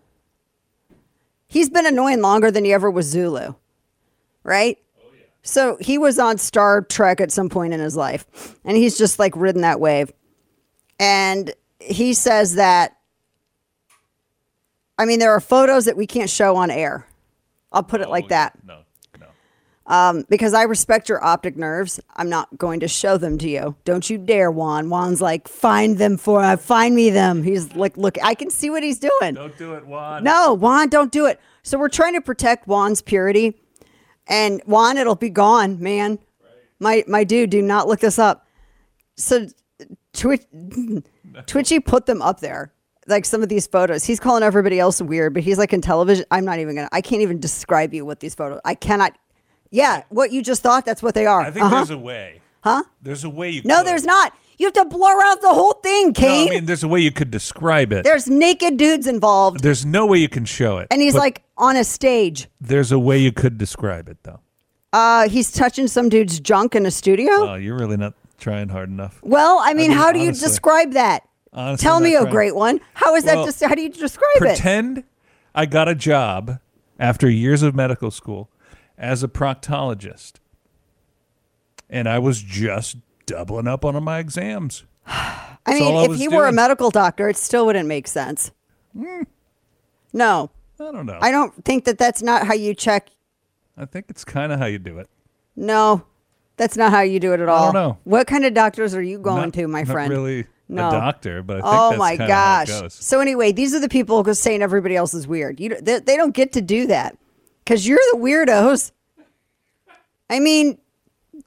He's been annoying longer than he ever was Zulu, right? So he was on Star Trek at some point in his life, and he's just like ridden that wave. And he says that, I mean, there are photos that we can't show on air. I'll put it like that. No, no. Um, because I respect your optic nerves. I'm not going to show them to you. Don't you dare, Juan. Juan's like, find them for, uh, find me them. He's like, look, I can see what he's doing. Don't do it, Juan. No, Juan, don't do it. So we're trying to protect Juan's purity. And Juan, it'll be gone, man. Right. My, my dude, do not look this up. So Twitch, Twitchy put them up there, like some of these photos. He's calling everybody else weird, but he's like in television. I'm not even gonna. I can't even describe you what these photos. I cannot. Yeah, what you just thought. That's what they are. I think uh-huh. there's a way. Huh? There's a way you. No, could. there's not. You have to blur out the whole thing, Kane. No, I mean, there's a way you could describe it. There's naked dudes involved. There's no way you can show it. And he's like on a stage. There's a way you could describe it, though. Uh, he's touching some dude's junk in a studio. Oh, you're really not trying hard enough. Well, I mean, I mean how do honestly, you describe that? Honestly, Tell me, oh great one. How is well, that? Just how do you describe pretend it? Pretend I got a job after years of medical school as a proctologist, and I was just doubling up on my exams. I That's mean, I if he doing. were a medical doctor, it still wouldn't make sense. Mm. No, I don't know. I don't think that that's not how you check. I think it's kind of how you do it. No, that's not how you do it at all. I don't know. What kind of doctors are you going not, to, my not friend? really no. a doctor, but I think oh that's my kinda gosh. how it goes. So anyway, these are the people who are saying everybody else is weird. You, they, they don't get to do that because you're the weirdos. I mean,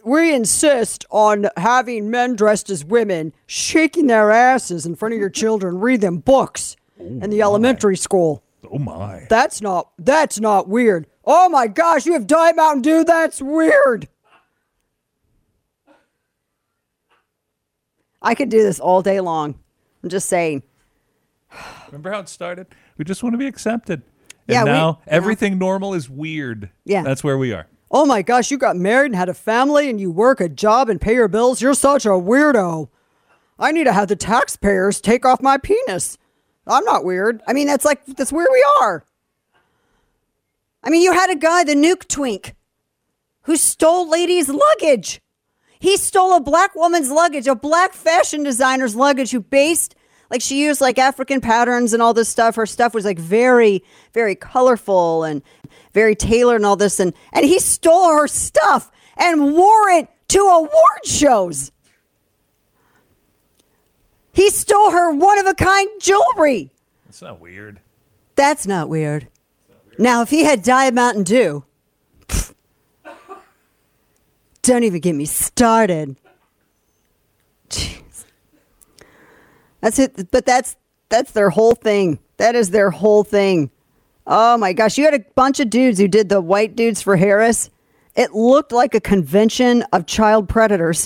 we insist on having men dressed as women shaking their asses in front of your children, read them books oh in the my. elementary school. Oh my. That's not that's not weird. Oh my gosh, you have Diet Mountain Dew? That's weird. I could do this all day long. I'm just saying. Remember how it started? We just want to be accepted. And yeah, now we, everything yeah. normal is weird. Yeah. That's where we are. Oh my gosh, you got married and had a family and you work a job and pay your bills. You're such a weirdo. I need to have the taxpayers take off my penis. I'm not weird. I mean, that's like, that's where we are. I mean, you had a guy, the Nuke Twink, who stole ladies' luggage. He stole a black woman's luggage, a black fashion designer's luggage who based, like she used like African patterns and all this stuff. Her stuff was like very, very colorful and very tailored and all this. And, and he stole her stuff and wore it to award shows. He stole her one-of-a-kind jewelry. That's not weird. That's not weird. Not weird. Now, if he had Diet Mountain Dew, pff, don't even get me started. Jeez. That's it. But that's that's their whole thing. That is their whole thing. Oh my gosh. You had a bunch of dudes who did the white dudes for Harris. It looked like a convention of child predators.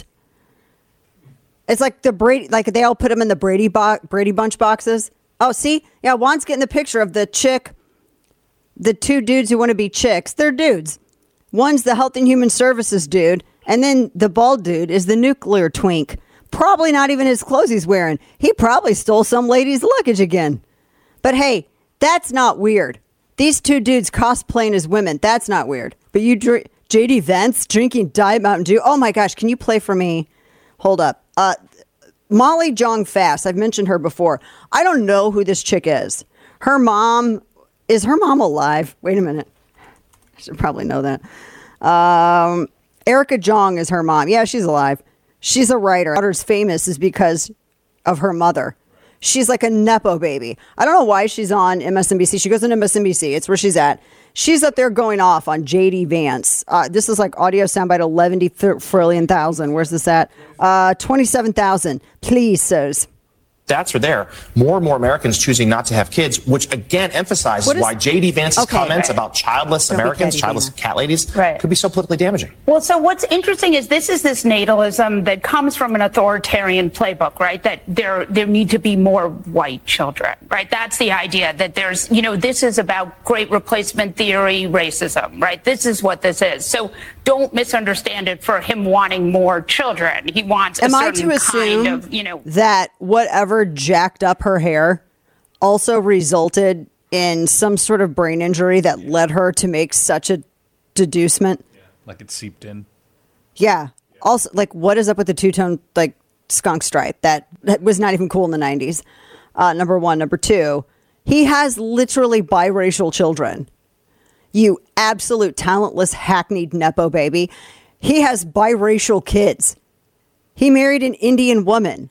It's like the Brady, like they all put them in the Brady bo- Brady Bunch boxes. Oh, see? Yeah, Juan's getting the picture of the chick, the two dudes who want to be chicks. They're dudes. One's the Health and Human Services dude, and then the bald dude is the nuclear twink. Probably not even his clothes he's wearing. He probably stole some lady's luggage again. But hey, that's not weird. These two dudes cosplaying as women, that's not weird. But you, dr- J D Vance, drinking Diet Mountain Dew. Oh my gosh, can you play for me? Hold up. Uh, Molly Jong Fast. I've mentioned her before. I don't know who this chick is. Her mom, is her mom alive? Wait a minute. I should probably know that. Um, Erica Jong is her mom. Yeah, she's alive. She's a writer. Her daughter's famous is because of her mother. She's like a Nepo baby. I don't know why she's on M S N B C. She goes on M S N B C. It's where she's at. She's up there going off on J D Vance. Uh, this is like audio soundbite eleven trillion thousand. Where's this at? Uh, twenty-seven thousand. Please, sirs. Stats are there. More and more Americans choosing not to have kids, which again emphasizes is, why J D Vance's okay, comments right. about childless Don't Americans, childless cat ladies, right. could be so politically damaging. Well, so what's interesting is this is this natalism that comes from an authoritarian playbook, right? That there there need to be more white children, right? That's the idea that there's, you know, this is about great replacement theory, racism, right? This is what this is. So don't misunderstand it for him wanting more children. He wants Am a I certain to assume kind of, you know, that whatever jacked up her hair also resulted in some sort of brain injury that led her to make such a deducement? Yeah, like it seeped in. Yeah. Also, like, what is up with the two-tone, like, skunk stripe? That, that was not even cool in the nineties. Uh, number one. Number two, he has literally biracial children. You absolute talentless, hackneyed Nepo baby. He has biracial kids. He married an Indian woman.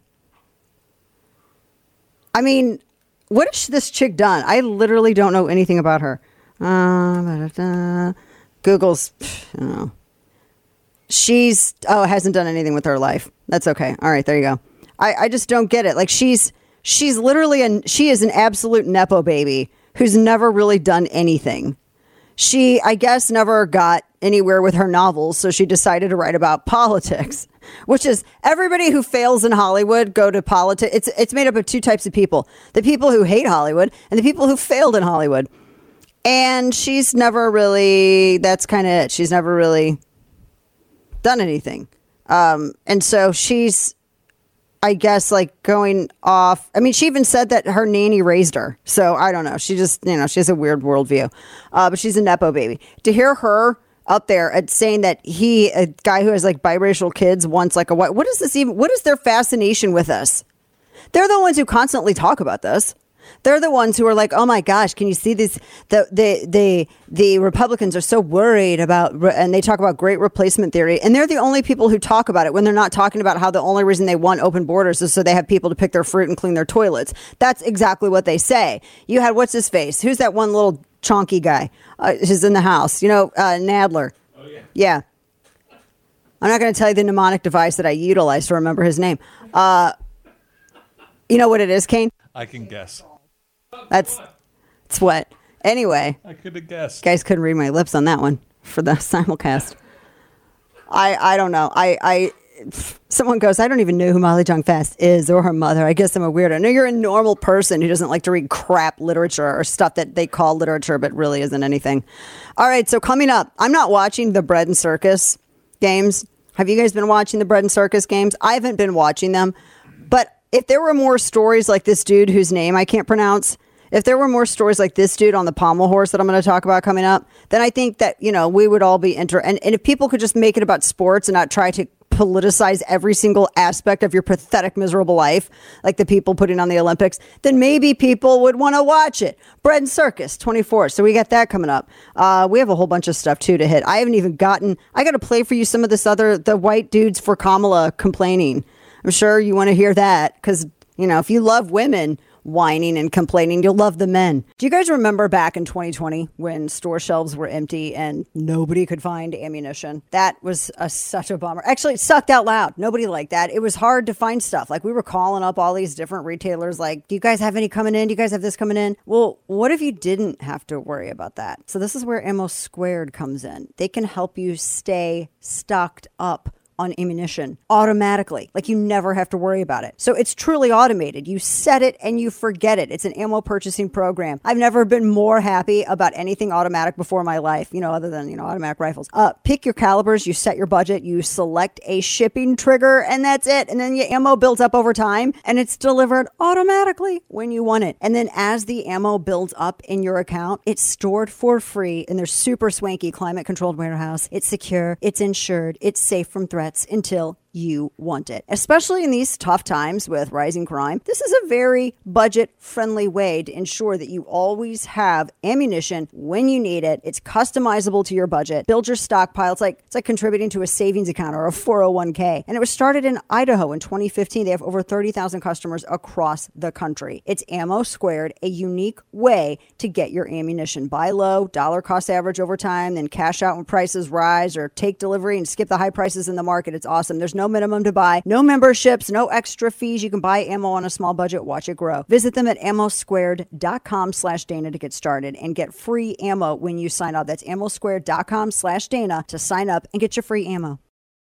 I mean, what has this chick done? I literally don't know anything about her. Uh, Google's, I don't know. She's, oh, hasn't done anything with her life. That's okay. All right, there you go. I, I just don't get it. Like, she's, she's literally, an, she is an absolute Nepo baby who's never really done anything. She, I guess, never got anywhere with her novels, so she decided to write about politics, which is everybody who fails in Hollywood go to politics. It's it's made up of two types of people: the people who hate Hollywood and the people who failed in Hollywood. And she's never really, that's kind of it. She's never really done anything. Um, and so she's, I guess, like going off. I mean, she even said that her nanny raised her. So I don't know. She just, you know, she has a weird worldview. Uh, but she's a Nepo baby. To hear her up there at saying that he, a guy who has like biracial kids, wants like a white, what is this even? What is their fascination with us? They're the ones who constantly talk about this. They're the ones who are like, oh my gosh, can you see this? The the the the Republicans are so worried about, and they talk about great replacement theory, and they're the only people who talk about it when they're not talking about how the only reason they want open borders is so they have people to pick their fruit and clean their toilets. That's exactly what they say. You had, what's his face? Who's that one little chonky guy? Uh, who's in the house? You know, uh, Nadler. Oh yeah. Yeah. I'm not going to tell you the mnemonic device that I utilized to remember his name. Uh, you know what it is, Kane? I can guess. That's, that's what. Anyway. I could have guessed. Guys couldn't read my lips on that one for the simulcast. I, I don't know. I, I, someone goes, I don't even know who Molly Jong-Fast is or her mother. I guess I'm a weirdo. No, you're a normal person who doesn't like to read crap literature or stuff that they call literature, but really isn't anything. All right. So coming up, I'm not watching the Bread and Circus games. Have you guys been watching the Bread and Circus games? I haven't been watching them, but if there were more stories like this dude whose name I can't pronounce, if there were more stories like this dude on the pommel horse that I'm going to talk about coming up, then I think that, you know, we would all be inter- and, and if people could just make it about sports and not try to politicize every single aspect of your pathetic, miserable life, like the people putting on the Olympics, then maybe people would want to watch it. Bread and Circus, twenty-fourth. So we got that coming up. Uh, we have a whole bunch of stuff, too, to hit. I haven't even gotten, I got to play for you some of this other, the white dudes for Kamala complaining. I'm sure you want to hear that because, you know, if you love women whining and complaining, you'll love the men. Do you guys remember back in twenty twenty when store shelves were empty and nobody could find ammunition? That was a, such a bummer. Actually, it sucked out loud. Nobody liked that. It was hard to find stuff. Like we were calling up all these different retailers like, do you guys have any coming in? Do you guys have this coming in? Well, what if you didn't have to worry about that? So this is where Ammo Squared comes in. They can help you stay stocked up on ammunition automatically. Like you never have to worry about it. So it's truly automated. You set it and you forget it. It's an ammo purchasing program. I've never been more happy about anything automatic before in my life, you know, other than, you know, automatic rifles. Uh, pick your calibers, you set your budget, you select a shipping trigger, and that's it. And then your ammo builds up over time and it's delivered automatically when you want it. And then as the ammo builds up in your account, it's stored for free in their super swanky climate controlled warehouse. It's secure, it's insured, it's safe from threats until you want it. Especially in these tough times with rising crime, this is a very budget-friendly way to ensure that you always have ammunition when you need it. It's customizable to your budget. Build your stockpile. It's like it's like contributing to a savings account or a four oh one k. And it was started in Idaho in twenty fifteen. They have over thirty thousand customers across the country. It's Ammo Squared, a unique way to get your ammunition. Buy low, dollar cost average over time, then cash out when prices rise or take delivery and skip the high prices in the market. It's awesome. There's no minimum to buy, no memberships, no extra fees. You can buy ammo on a small budget. Watch it grow. Visit them at ammo squared dot com slash Dana to get started and get free ammo when you sign up. That's ammo squared dot com slash Dana to sign up and get your free ammo.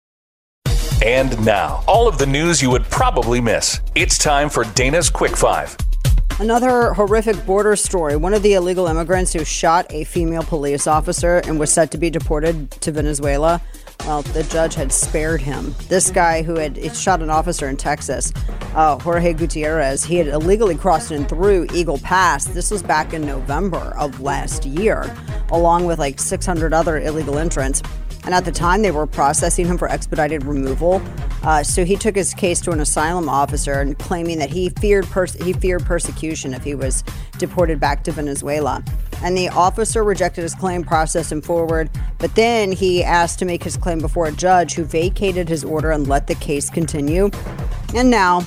And now, all of the news you would probably miss. It's time for Dana's Quick Five. Another horrific border story. One of the illegal immigrants who shot a female police officer and was set to be deported to Venezuela. Well, the judge had spared him. This guy who had shot an officer in Texas, uh, Jorge Gutierrez, he had illegally crossed in through Eagle Pass. This was back in November of last year, along with like six hundred other illegal entrants. And at the time, they were processing him for expedited removal. Uh, so he took his case to an asylum officer and claiming that he feared pers- he feared persecution if he was deported back to Venezuela. And the officer rejected his claim, processed him forward. But then he asked to make his claim before a judge who vacated his order and let the case continue. And now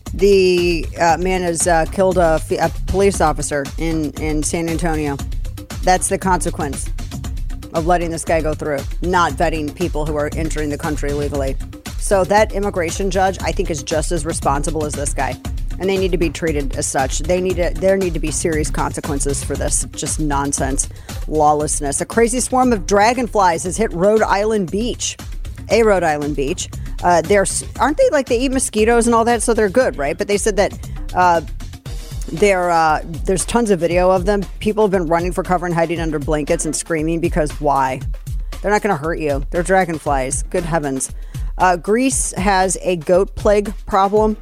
the uh, man has uh, killed a, a police officer in, in San Antonio. That's the consequence of letting this guy go through, not vetting people who are entering the country legally. So that immigration judge, I think, is just as responsible as this guy. And they need to be treated as such. They need to, there need to be serious consequences for this. Just nonsense, lawlessness. A crazy swarm of dragonflies has hit Rhode Island Beach. A Rhode Island Beach. Uh, they're, aren't they like they eat mosquitoes and all that? So they're good, right? But they said that uh, they're, uh, there's tons of video of them. People have been running for cover and hiding under blankets and screaming because why? They're not going to hurt you. They're dragonflies. Good heavens. Uh, Greece has a goat plague problem.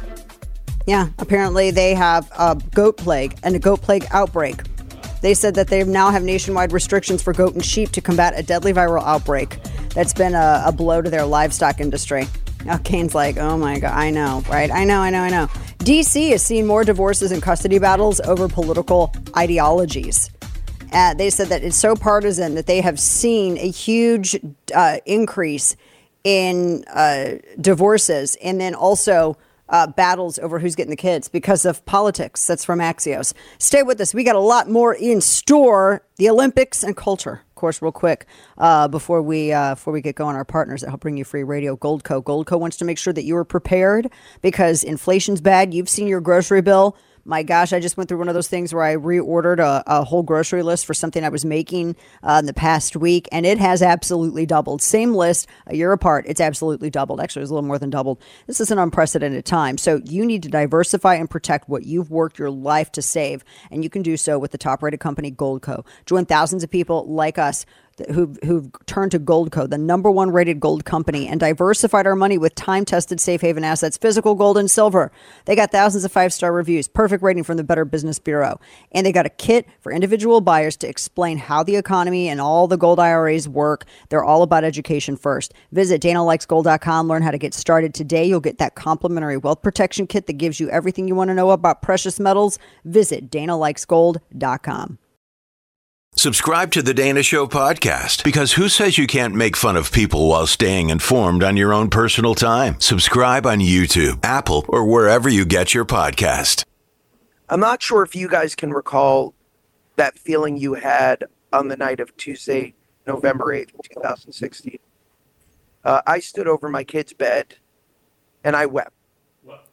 Yeah, apparently they have a goat plague and a goat plague outbreak. They said that they now have nationwide restrictions for goat and sheep to combat a deadly viral outbreak that's been a, a blow to their livestock industry. Now Kane's like, oh my God, I know, right? I know, I know, I know. D C is seeing more divorces and custody battles over political ideologies. Uh, they said that it's so partisan that they have seen a huge uh, increase in uh, divorces and then also uh, battles over who's getting the kids because of politics. That's from Axios. Stay with us. We got a lot more in store. The Olympics and culture. Of course, real quick, uh, before we uh, before we get going, our partners that help bring you free radio, Goldco. Goldco wants to make sure that you are prepared because inflation's bad. You've seen your grocery bill. My gosh, I just went through one of those things where I reordered a, a whole grocery list for something I was making uh, in the past week, and it has absolutely doubled. Same list, a year apart, it's absolutely doubled. Actually, it was a little more than doubled. This is an unprecedented time. So you need to diversify and protect what you've worked your life to save, and you can do so with the top-rated company, Goldco. Join thousands of people like us who've, who've turned to Goldco, the number one rated gold company, and diversified our money with time-tested safe haven assets, physical gold and silver. They got thousands of five-star reviews, perfect rating from the Better Business Bureau. And they got a kit for individual buyers to explain how the economy and all the gold I R As work. They're all about education first. Visit Dana Likes Gold dot com. Learn how to get started today. You'll get that complimentary wealth protection kit that gives you everything you want to know about precious metals. Visit Dana Likes Gold dot com. Subscribe to the Dana Show podcast, because who says you can't make fun of people while staying informed on your own personal time? Subscribe on YouTube, Apple, or wherever you get your podcast. I'm not sure if you guys can recall that feeling you had on the night of Tuesday, November eighth, twenty sixteen. Uh, I stood over my kid's bed and I wept. What?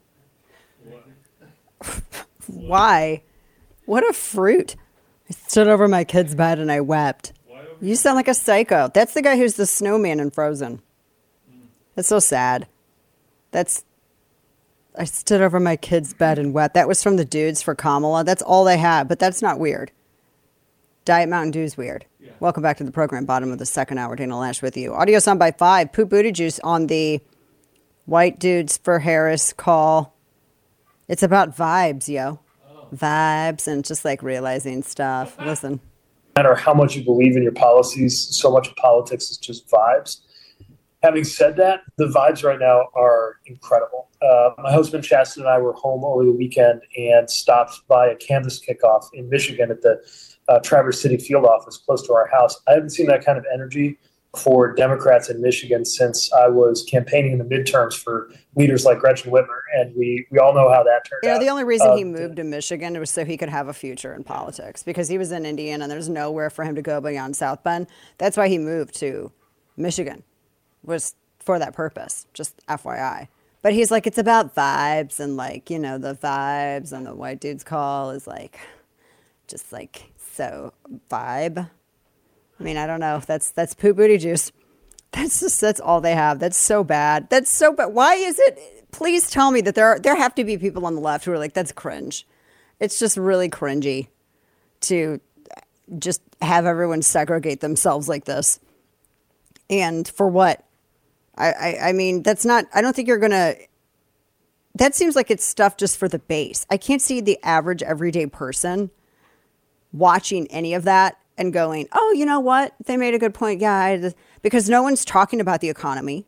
What? Why? What a fruit. I stood over my kid's bed and I wept. You sound like a psycho. That's the guy who's the snowman in Frozen. That's so sad. That's... I stood over my kid's bed and wept. That was from the dudes for Kamala. That's all they have, but that's not weird. Diet Mountain Dew is weird. Yeah. Welcome back to the program. Bottom of the second hour. Dana Lash with you. Audio sound by five. Poop Booty Juice on the White Dudes for Harris call. It's about vibes, yo. Vibes and just like realizing stuff. Listen. No matter how much you believe in your policies, so much of politics is just vibes. Having said that, the vibes right now are incredible. Uh, my husband Chastity and I were home over the weekend and stopped by a canvas kickoff in Michigan at the uh, Traverse City field office close to our house. I haven't seen that kind of energy for Democrats in Michigan since I was campaigning in the midterms for leaders like Gretchen Whitmer, and we we all know how that turned you know, out. The only reason uh, he moved to Michigan was so he could have a future in politics, because he was in Indiana and there's nowhere for him to go beyond South Bend. That's why he moved to Michigan, was for that purpose, just F Y I. But he's like, it's about vibes, and like, you know, the vibes on the White Dudes call is like, just like, so vibe. I mean, I don't know. That's that's Poop Booty Juice. That's just that's all they have. That's so bad. That's so bad. Why is it? Please tell me that there are, there have to be people on the left who are like, that's cringe. It's just really cringy to just have everyone segregate themselves like this. And for what? I, I, I mean, that's not. I don't think you're gonna. That seems like it's stuff just for the base. I can't see the average everyday person watching any of that and going, oh, you know what? They made a good point. Yeah, I, because no one's talking about the economy.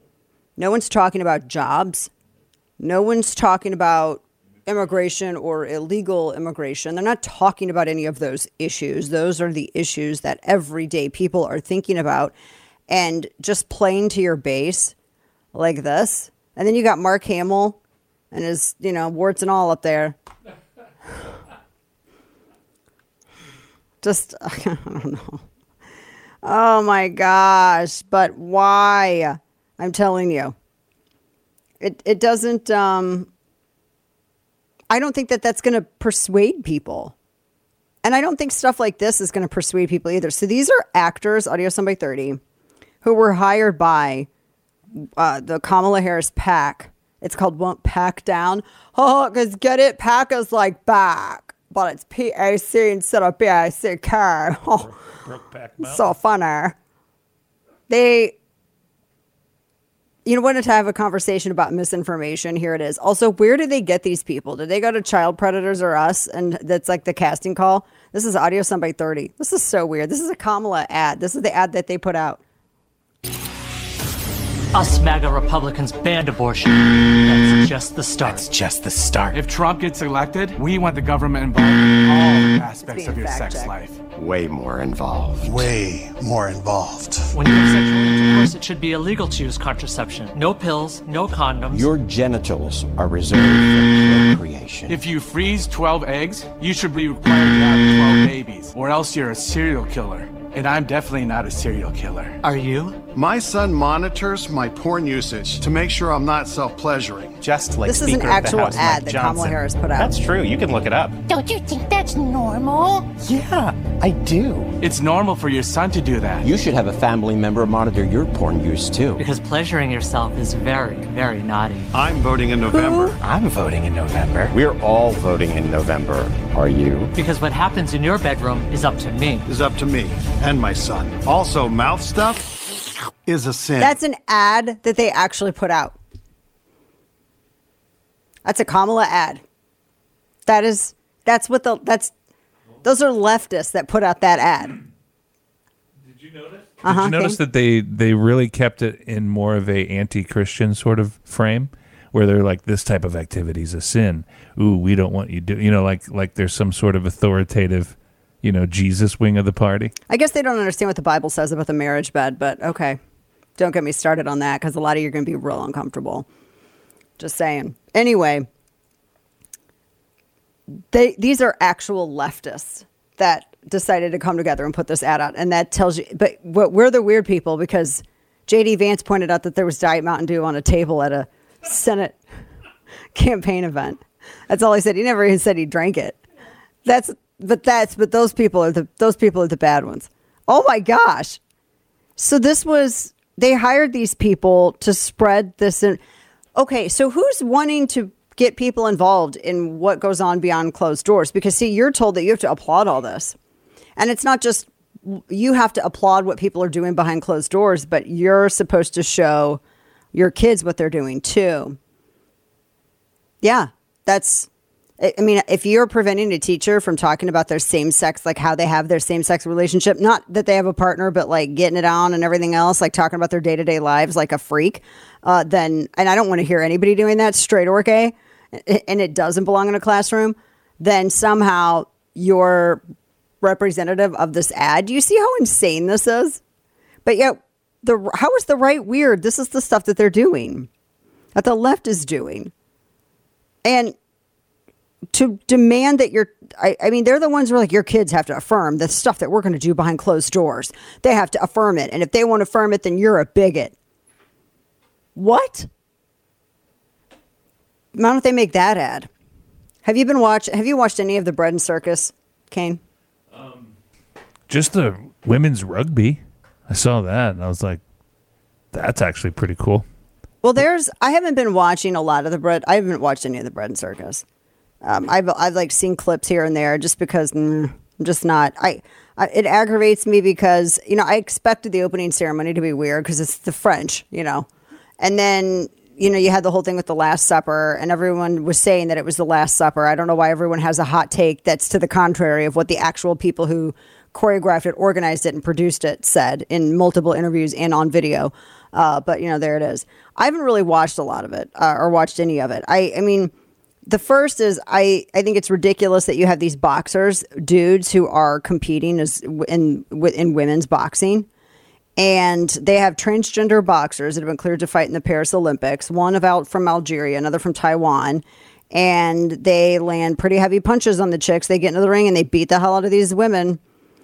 No one's talking about jobs. No one's talking about immigration or illegal immigration. They're not talking about any of those issues. Those are the issues that everyday people are thinking about. And just playing to your base like this. And then you got Mark Hamill and his, you know, warts and all up there. Just, I don't know. Oh my gosh. But why? I'm telling you. It it doesn't, um, I don't think that that's going to persuade people. And I don't think stuff like this is going to persuade people either. So these are actors, Audio Sound by thirty, who were hired by uh, the Kamala Harris PAC. It's called Won't Pack Down. Oh, because get it? PAC is like back. But it's P A C instead of B A C K. Oh, so funny. They, you know, wanted to have a conversation about misinformation. Here it is. Also, where do they get these people? Did they go to Child Predators or Us? And that's like the casting call. This is Audio Sound by thirty. This is so weird. This is a Kamala ad. This is the ad that they put out. Us MAGA Republicans banned abortion. That's just the start. That's just the start. If Trump gets elected, we want the government involved in all aspects of your sex life. Way more involved. Way more involved. When you have sexual intercourse course, it should be illegal to use contraception. No pills, no condoms. Your genitals are reserved for procreation. If you freeze twelve eggs, you should be required to have twelve babies, or else you're a serial killer. And I'm definitely not a serial killer. Are you? My son monitors my porn usage to make sure I'm not self-pleasuring. Just like This is an Speaker of the actual House ad Mike that Johnson. Kamala Harris put out. That's true. You can look it up. Don't you think that's normal? Yeah, I do. It's normal for your son to do that. You should have a family member monitor your porn use too. Because pleasuring yourself is very, very naughty. I'm voting in November. I'm voting in November. We're all voting in November. Are you? Because what happens in your bedroom is up to me. Is up to me and my son. Also, mouth stuff is a sin. That's an ad that they actually put out. That's a Kamala ad. That is, that's what the, that's, those are leftists that put out that ad. Did you notice? Uh-huh, Did you notice okay. that they, they really kept it in more of a anti-Christian sort of frame, where they're like, this type of activity is a sin. Ooh, we don't want you do, you know, like like there's some sort of authoritative, you know, Jesus wing of the party. I guess they don't understand what the Bible says about the marriage bed, but okay. Don't get me started on that because a lot of you are going to be real uncomfortable. Just saying. Anyway, they these are actual leftists that decided to come together and put this ad out. And that tells you, but what we're the weird people because J D Vance pointed out that there was Diet Mountain Dew on a table at a Senate campaign event. That's all he said. He never even said he drank it. That's, but that's, but those people are the, those people are the bad ones. Oh my gosh. So this was, they hired these people to spread this. In, okay. So who's wanting to get people involved in what goes on beyond closed doors? Because see, you're told that you have to applaud all this. And it's not just, you have to applaud what people are doing behind closed doors, but you're supposed to show your kids what they're doing too. Yeah, that's, I mean, if you're preventing a teacher from talking about their same sex, like how they have their same sex relationship, not that they have a partner, but like getting it on and everything else, like talking about their day to day lives like a freak, uh, then, and I don't want to hear anybody doing that, straight or gay, and it doesn't belong in a classroom, then somehow you're representative of this ad. Do you see how insane this is? But yeah, the how is the right weird? This is the stuff that they're doing, that the left is doing. And to demand that your, I, I mean, they're the ones who are like, your kids have to affirm the stuff that we're going to do behind closed doors. They have to affirm it. And if they won't affirm it, then you're a bigot. What? Why don't they make that ad? Have you been watch? Have you watched any of the Bread and Circus, Kane? Um, Just the women's rugby. I saw that and I was like, that's actually pretty cool. Well, there's, I haven't been watching a lot of the bread. I haven't watched any of the Bread and Circus. Um, I've, I've like seen clips here and there just because mm, I'm just not, I, I, it aggravates me because, you know, I expected the opening ceremony to be weird because it's the French, you know, and then, you know, you had the whole thing with the Last Supper and everyone was saying that it was the Last Supper. I don't know why everyone has a hot take that's to the contrary of what the actual people who choreographed it, organized it, and produced it said in multiple interviews and on video. Uh, but, you know, there it is. I haven't really watched a lot of it uh, or watched any of it. I, I mean, the first is I, I think it's ridiculous that you have these boxers, dudes who are competing as in, in women's boxing. And they have transgender boxers that have been cleared to fight in the Paris Olympics, one of out from Algeria, another from Taiwan. And they land pretty heavy punches on the chicks. They get into the ring and they beat the hell out of these women.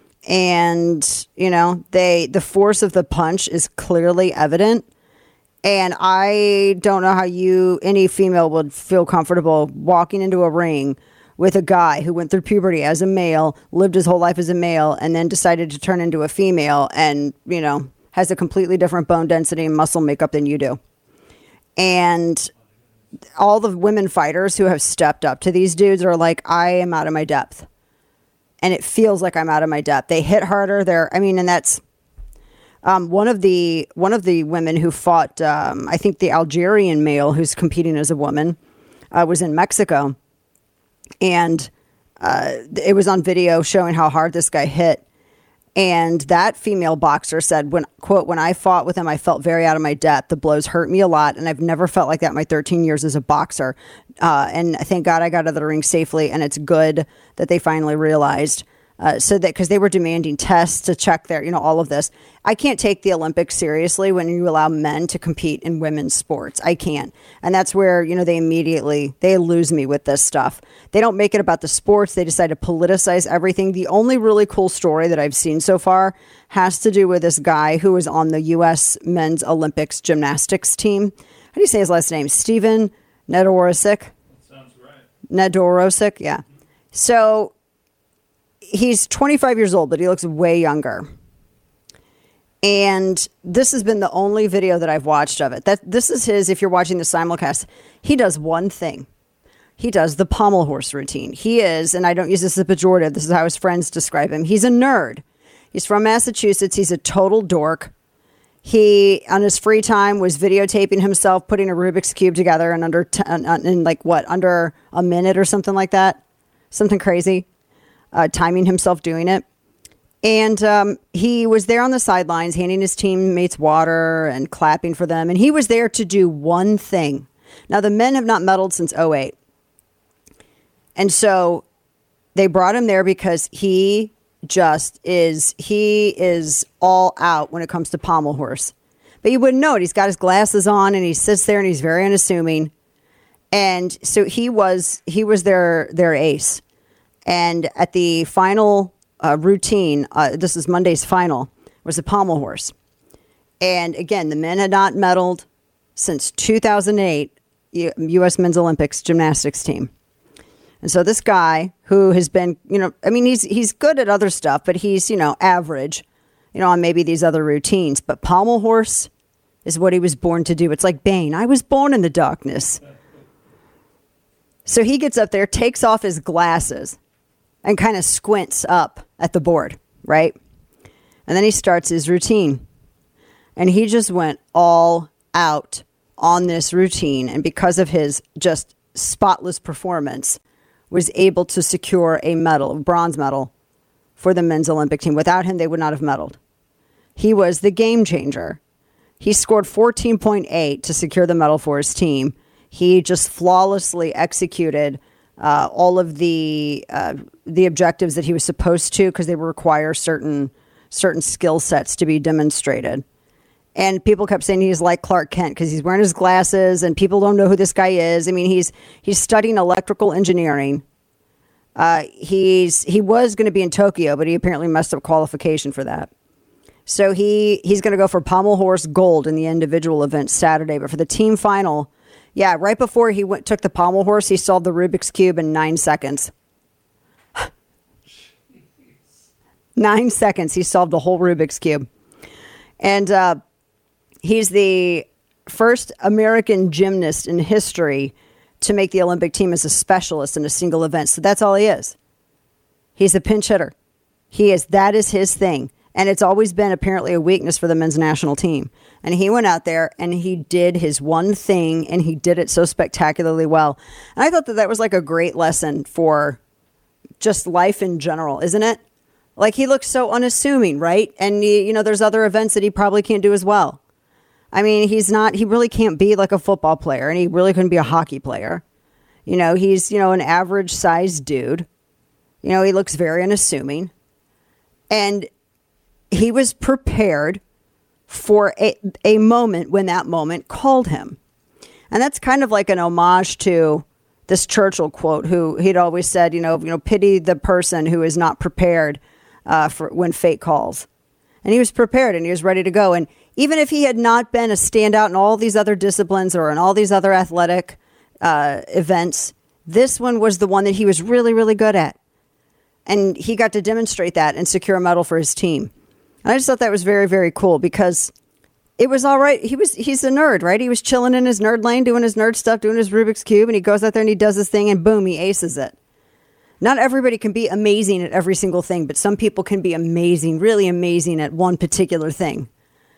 And, you know, they the force of the punch is clearly evident. And I don't know how you, any female would feel comfortable walking into a ring with a guy who went through puberty as a male, lived his whole life as a male, and then decided to turn into a female and, you know, has a completely different bone density and muscle makeup than you do. And all the women fighters who have stepped up to these dudes are like, I am out of my depth. And it feels like I'm out of my depth. They hit harder. They're, I mean, and that's um, one of the one of the women who fought, um, I think the Algerian male who's competing as a woman, uh, was in Mexico. And uh, it was on video showing how hard this guy hit. And that female boxer said, when, quote, when I fought with him, I felt very out of my depth. The blows hurt me a lot. And I've never felt like that in my thirteen years as a boxer. Uh, and thank God I got out of the ring safely. And it's good that they finally realized Uh, so that because they were demanding tests to check their, you know, all of this. I can't take the Olympics seriously when you allow men to compete in women's sports. I can't. And that's where, you know, they immediately, they lose me with this stuff. They don't make it about the sports. They decide to politicize everything. The only really cool story that I've seen so far has to do with this guy who was on the U S men's Olympics gymnastics team. How do you say his last name? Steven Nedorosik? Sounds right. Nedorosik, yeah. So he's twenty-five years old, but he looks way younger. And this has been the only video that I've watched of it. That this is his, if you're watching the simulcast, he does one thing. He does the pommel horse routine. He is, and I don't use this as a pejorative, this is how his friends describe him. He's a nerd. He's from Massachusetts. He's a total dork. He, on his free time, was videotaping himself putting a Rubik's Cube together in under, t- in like what, under a minute or something like that? Something crazy. Uh, timing himself doing it. And um, he was there on the sidelines handing his teammates water and clapping for them. And he was there to do one thing. Now, the men have not medaled since oh eight. And so they brought him there because he just is, he is all out when it comes to pommel horse. But you wouldn't know it. He's got his glasses on and he sits there and he's very unassuming. And so he was, he was their, their ace. And at the final uh, routine, uh, this is Monday's final, was a pommel horse. And again, the men had not medaled since two thousand eight U S Men's Olympics gymnastics team. And so this guy who has been, you know, I mean, he's he's good at other stuff, but he's, you know, average, you know, on maybe these other routines. But pommel horse is what he was born to do. It's like Bane. I was born in the darkness. So he gets up there, takes off his glasses, and kind of squints up at the board, right? And then he starts his routine. And he just went all out on this routine. And because of his just spotless performance, was able to secure a medal, a bronze medal, for the men's Olympic team. Without him, they would not have medaled. He was the game changer. He scored fourteen point eight to secure the medal for his team. He just flawlessly executed uh, all of the uh, the objectives that he was supposed to, because they require certain certain skill sets to be demonstrated. And people kept saying he's like Clark Kent because he's wearing his glasses and people don't know who this guy is. I mean, he's he's studying electrical engineering. Uh, he's he was going to be in Tokyo, but he apparently messed up qualification for that. So he he's going to go for pommel horse gold in the individual event Saturday. But for the team final, yeah, right before he went took the pommel horse, he solved the Rubik's Cube in nine seconds. Nine seconds, he solved the whole Rubik's Cube. And uh, he's the first American gymnast in history to make the Olympic team as a specialist in a single event. So that's all he is. He's a pinch hitter. He is, that is his thing. And it's always been apparently a weakness for the men's national team. And he went out there and he did his one thing and he did it so spectacularly well. And I thought that that was like a great lesson for just life in general, isn't it? Like, he looks so unassuming, right? And, you know, there's other events that he probably can't do as well. I mean, he's not, he really can't be like a football player, and he really couldn't be a hockey player. You know, he's, you know, an average sized dude. You know, he looks very unassuming. And he was prepared for a, a moment when that moment called him. And that's kind of like an homage to this Churchill quote, who he'd always said, you know, you know, pity the person who is not prepared Uh, for when fate calls. And he was prepared and he was ready to go. And even if he had not been a standout in all these other disciplines or in all these other athletic uh, events, this one was the one that he was really, really good at. And he got to demonstrate that and secure a medal for his team. And I just thought that was very, very cool because it was all right. He was, he's a nerd, right? He was chilling in his nerd lane, doing his nerd stuff, doing his Rubik's Cube, and he goes out there and he does his thing and boom, he aces it. Not everybody can be amazing at every single thing, but some people can be amazing, really amazing at one particular thing.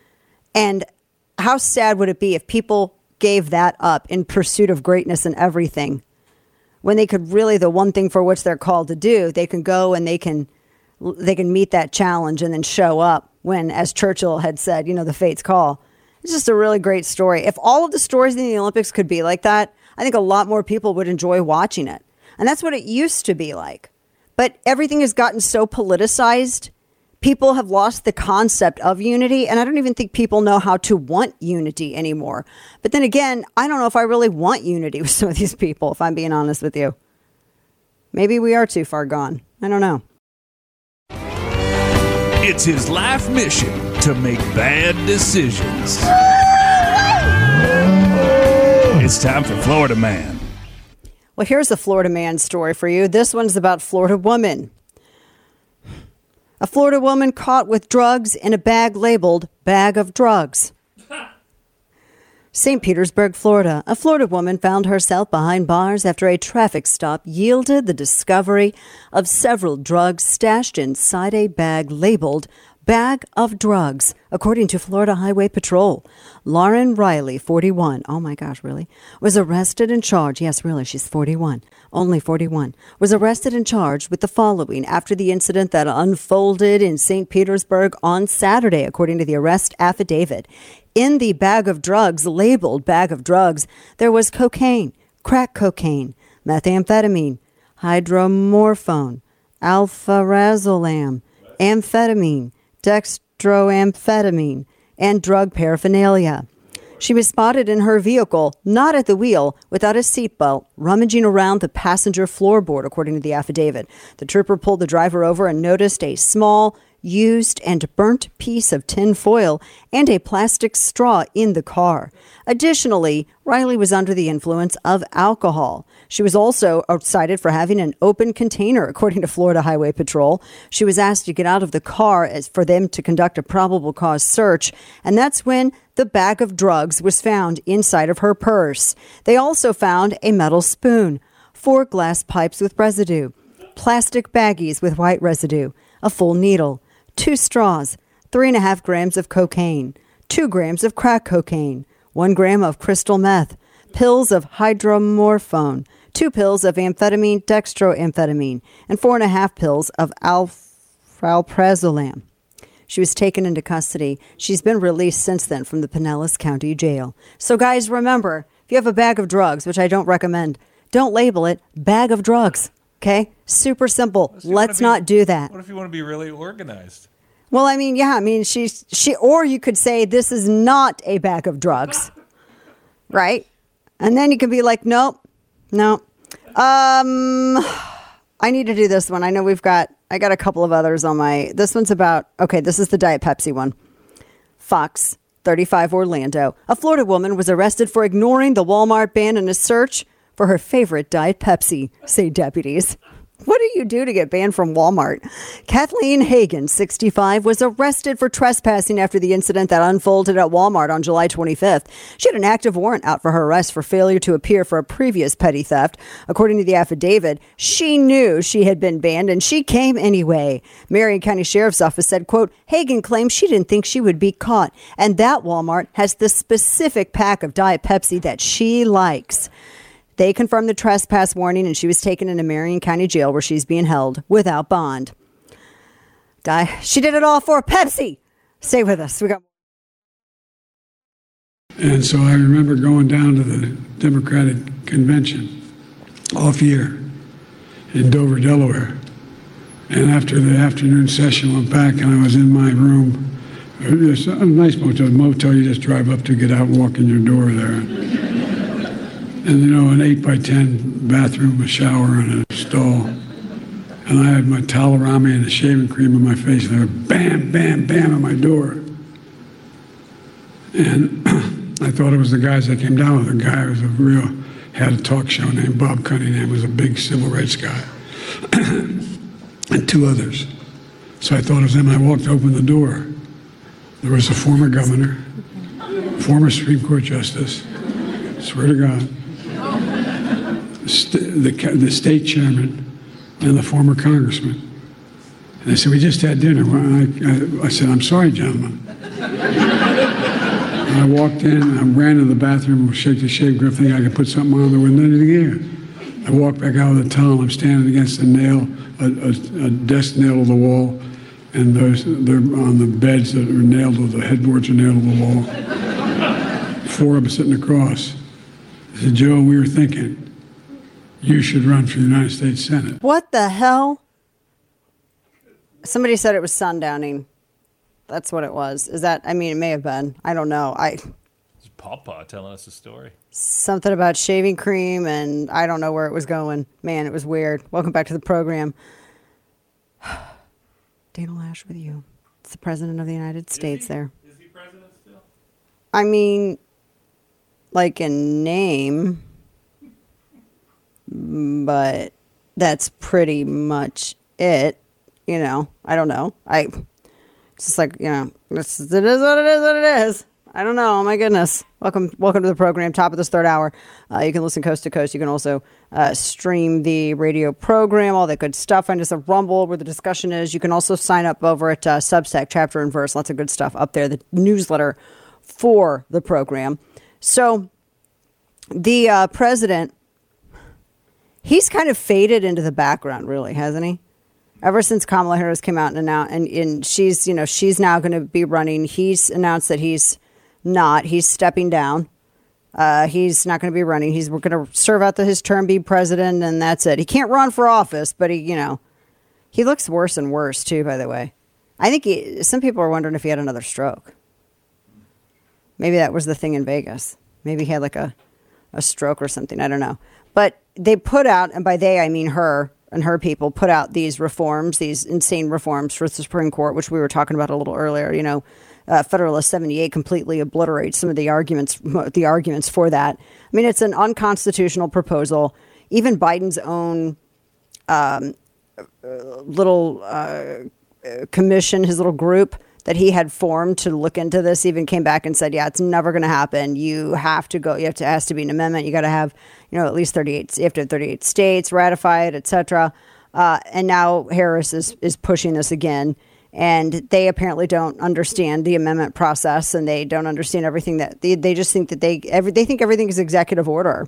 And how sad would it be if people gave that up in pursuit of greatness in everything, when they could really, the one thing for which they're called to do, they can go and they can they can meet that challenge and then show up when, as Churchill had said, you know, the fates call. It's just a really great story. If all of the stories in the Olympics could be like that, I think a lot more people would enjoy watching it. And that's what it used to be like. But everything has gotten so politicized. People have lost the concept of unity, and I don't even think people know how to want unity anymore. But then again, I don't know if I really want unity with some of these people, if I'm being honest with you. Maybe we are too far gone. I don't know. It's his life mission to make bad decisions. It's time for Florida Man. Well, here's a Florida man story for you. This one's about Florida woman. A Florida woman caught with drugs in a bag labeled bag of drugs. Saint Petersburg, Florida. A Florida woman found herself behind bars after a traffic stop yielded the discovery of several drugs stashed inside a bag labeled bag of drugs, according to Florida Highway Patrol. Lauren Riley, forty-one, oh my gosh, really, was arrested and charged. Yes, really, she's forty-one, only forty-one, was arrested and charged with the following after the incident that unfolded in Saint Petersburg on Saturday, according to the arrest affidavit. In the bag of drugs, labeled bag of drugs, there was cocaine, crack cocaine, methamphetamine, hydromorphone, alpha-razolam, amphetamine, dextroamphetamine, and drug paraphernalia. She was spotted in her vehicle, not at the wheel, without a seatbelt, rummaging around the passenger floorboard, according to the affidavit. The trooper pulled the driver over and noticed a small, used and burnt piece of tin foil and a plastic straw in the car. Additionally, Riley was under the influence of alcohol. She was also cited for having an open container, according to Florida Highway Patrol. She was asked to get out of the car as for them to conduct a probable cause search, and that's when the bag of drugs was found inside of her purse. They also found a metal spoon, four glass pipes with residue, plastic baggies with white residue, a full needle, two straws, three and a half grams of cocaine, two grams of crack cocaine, one gram of crystal meth, pills of hydromorphone, two pills of amphetamine, dextroamphetamine, and four and a half pills of alprazolam. She was taken into custody. She's been released since then from the Pinellas County Jail. So guys, remember, if you have a bag of drugs, which I don't recommend, don't label it bag of drugs. Okay? Super simple. Let's be, not do that. What if you want to be really organized? Well, I mean, yeah, I mean, she's, she, or you could say this is not a bag of drugs, right? And then you can be like, nope, no. Um, I need to do this one. I know we've got, I got a couple of others on my, this one's about, okay, this is the Diet Pepsi one. Fox, thirty-five, Orlando. A Florida woman was arrested for ignoring the Walmart ban in a search for her favorite Diet Pepsi, say deputies. What do you do to get banned from Walmart? Kathleen Hagan, sixty-five, was arrested for trespassing after the incident that unfolded at Walmart on July twenty-fifth. She had an active warrant out for her arrest for failure to appear for a previous petty theft. According to the affidavit, she knew she had been banned and she came anyway. Marion County Sheriff's Office said, quote, Hagan claimed she didn't think she would be caught and that Walmart has the specific pack of Diet Pepsi that she likes. They confirmed the trespass warning, and she was taken into Marion County Jail, where she's being held without bond. Die. She did it all for Pepsi. Stay with us. We got. And so I remember going down to the Democratic Convention off year in Dover, Delaware. And after the afternoon session, went back, and I was in my room. There's a nice motel, motel you just drive up to, get out and walk in your door there. And, you know, an eight by ten bathroom, a shower, and a stall. And I had my towel around me and the shaving cream on my face. And they were bam, bam, bam at my door. And I thought it was the guys that came down with. The guy was a real, had a talk show named Bob Cunningham, was a big civil rights guy. And two others. So I thought it was them. I walked to open the door. There was a former governor, former Supreme Court justice, swear to God, the, the state chairman, and the former congressman. And they said, we just had dinner. Well, I, I, I said, I'm sorry, gentlemen. And I walked in, I ran to the bathroom, shake the shave grip, thinking I could put something on. There wasn't anything here. I walked back out with a towel. I'm standing against a nail, a, a, a desk nail to the wall, and those, they're on the beds that are nailed to the headboards are nailed to the wall. Four of us sitting across. I said, Joe, we were thinking you should run for the United States Senate. What the hell? Somebody said it was sundowning. That's what it was. Is that, I mean, it may have been. I don't know. I It's Pawpaw telling us a story. Something about shaving cream, and I don't know where it was going. Man, it was weird. Welcome back to the program. Dana Lash with you. It's the President of the United States there. Is he president still? I mean, like in name, but that's pretty much it. You know, I don't know. I it's just like, you know, it's, it is what it is, what it is. I don't know. Oh my goodness. Welcome, welcome to the program. Top of this third hour. Uh, you can listen coast to coast. You can also uh, stream the radio program, all that good stuff. Find us at Rumble, where the discussion is. You can also sign up over at uh, Substack, Chapter and Verse. Lots of good stuff up there. The newsletter for the program. So the uh, president, he's kind of faded into the background, really, hasn't he? Ever since Kamala Harris came out and announced, and, and she's, you know, she's now going to be running. He's announced that he's not. He's stepping down. Uh, he's not going to be running. He's going to serve out the, his term, be president, and that's it. He can't run for office, but he, you know, he looks worse and worse too. By the way, I think he, some people are wondering if he had another stroke. Maybe that was the thing in Vegas. Maybe he had like a, a stroke or something. I don't know. But they put out, and by they I mean her. And her people put out these reforms, these insane reforms for the Supreme Court, which we were talking about a little earlier. You know, uh, Federalist seventy-eight completely obliterates some of the arguments, the arguments for that. I mean, it's an unconstitutional proposal. Even Biden's own um, little uh, commission, his little group that he had formed to look into this, even came back and said, yeah, it's never going to happen. You have to go, you have to, it has to be an amendment. You got to have, you know, at least thirty-eight, you have to have thirty-eight states ratified, et cetera. Uh, and now Harris is, is pushing this again. And they apparently don't understand the amendment process, and they don't understand everything that they, they just think that they, every, they think everything is executive order.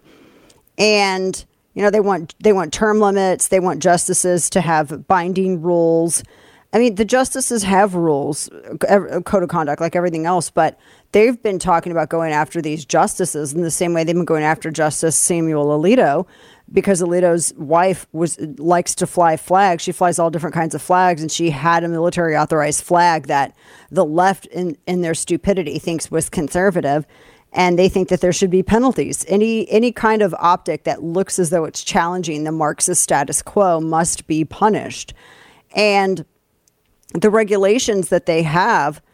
And, you know, they want, they want term limits. They want justices to have binding rules. I mean, the justices have rules, code of conduct, like everything else, but they've been talking about going after these justices in the same way they've been going after Justice Samuel Alito, because Alito's wife was likes to fly flags. She flies all different kinds of flags, and she had a military authorized flag that the left, in, in their stupidity, thinks was conservative, and they think that there should be penalties. Any any kind of optic that looks as though it's challenging the Marxist status quo must be punished. And the regulations that they have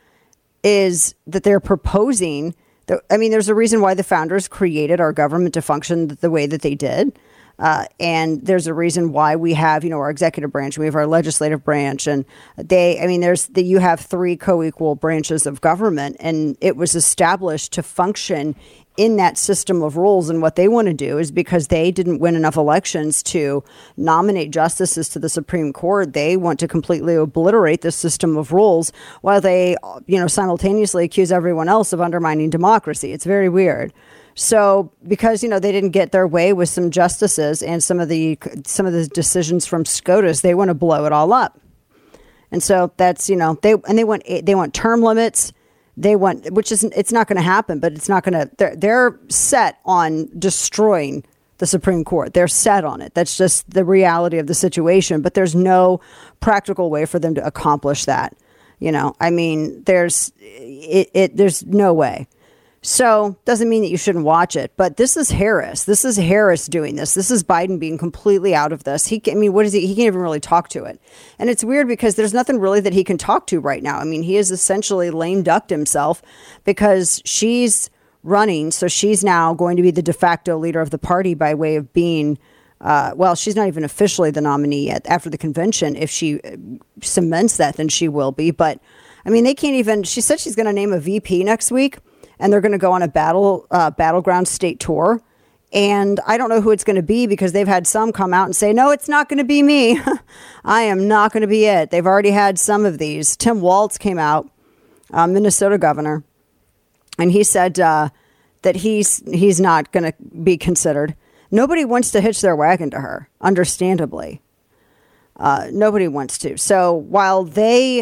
is that they're proposing. That, I mean, there's a reason why the founders created our government to function the way that they did. Uh, and there's a reason why we have, you know, our executive branch, we have our legislative branch, and they, I mean, there's the, you have three co-equal branches of government, and it was established to function in that system of rules. And what they want to do is, because they didn't win enough elections to nominate justices to the Supreme Court, they want to completely obliterate the system of rules while they, you know, simultaneously accuse everyone else of undermining democracy. It's very weird. So because, you know, they didn't get their way with some justices and some of the some of the decisions from SCOTUS, they want to blow it all up. And so that's, you know, they and they want they want term limits. They want, which is, it's not going to happen, but it's not going to, they're, they're set on destroying the Supreme Court. They're set on it. That's just the reality of the situation, but there's no practical way for them to accomplish that. You know, I mean, there's, it, it there's no way. So doesn't mean that you shouldn't watch it, but this is Harris. This is Harris doing this. This is Biden being completely out of this. He, I mean, what is he? He can't even really talk to it. And it's weird because there's nothing really that he can talk to right now. I mean, he has essentially lame ducked himself because she's running. So she's now going to be the de facto leader of the party by way of being, uh, well, she's not even officially the nominee yet. After the convention, if she cements that, then she will be. But I mean, they can't even, she said she's going to name a V P next week. And they're going to go on a battle uh, battleground state tour. And I don't know who it's going to be, because they've had some come out and say, no, it's not going to be me. I am not going to be it. They've already had some of these. Tim Walz came out, uh, Minnesota governor, and he said uh, that he's he's not going to be considered. Nobody wants to hitch their wagon to her, understandably. Uh, nobody wants to. So while they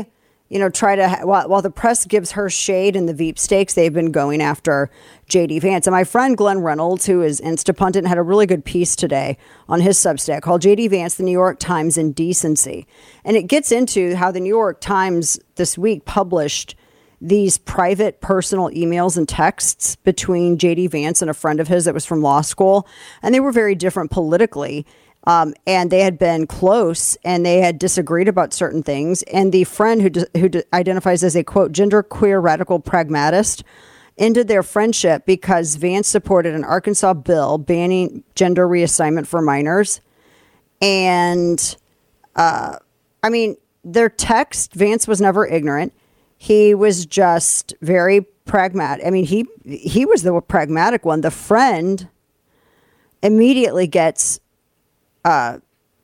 you know, try to, while, while the press gives her shade in the Veep stakes, they've been going after J D Vance. And my friend Glenn Reynolds, who is Instapundit, had a really good piece today on his Substack called J D Vance, the New York Times Indecency. And it gets into how the New York Times this week published these private personal emails and texts between J D Vance and a friend of his that was from law school. And they were very different politically. Um, and they had been close and they had disagreed about certain things. And the friend who, de- who de- identifies as a, quote, genderqueer radical pragmatist ended their friendship because Vance supported an Arkansas bill banning gender reassignment for minors. And, uh, I mean, their text, Vance was never ignorant. He was just very pragmatic. I mean, he he was the pragmatic one. The friend immediately gets uh,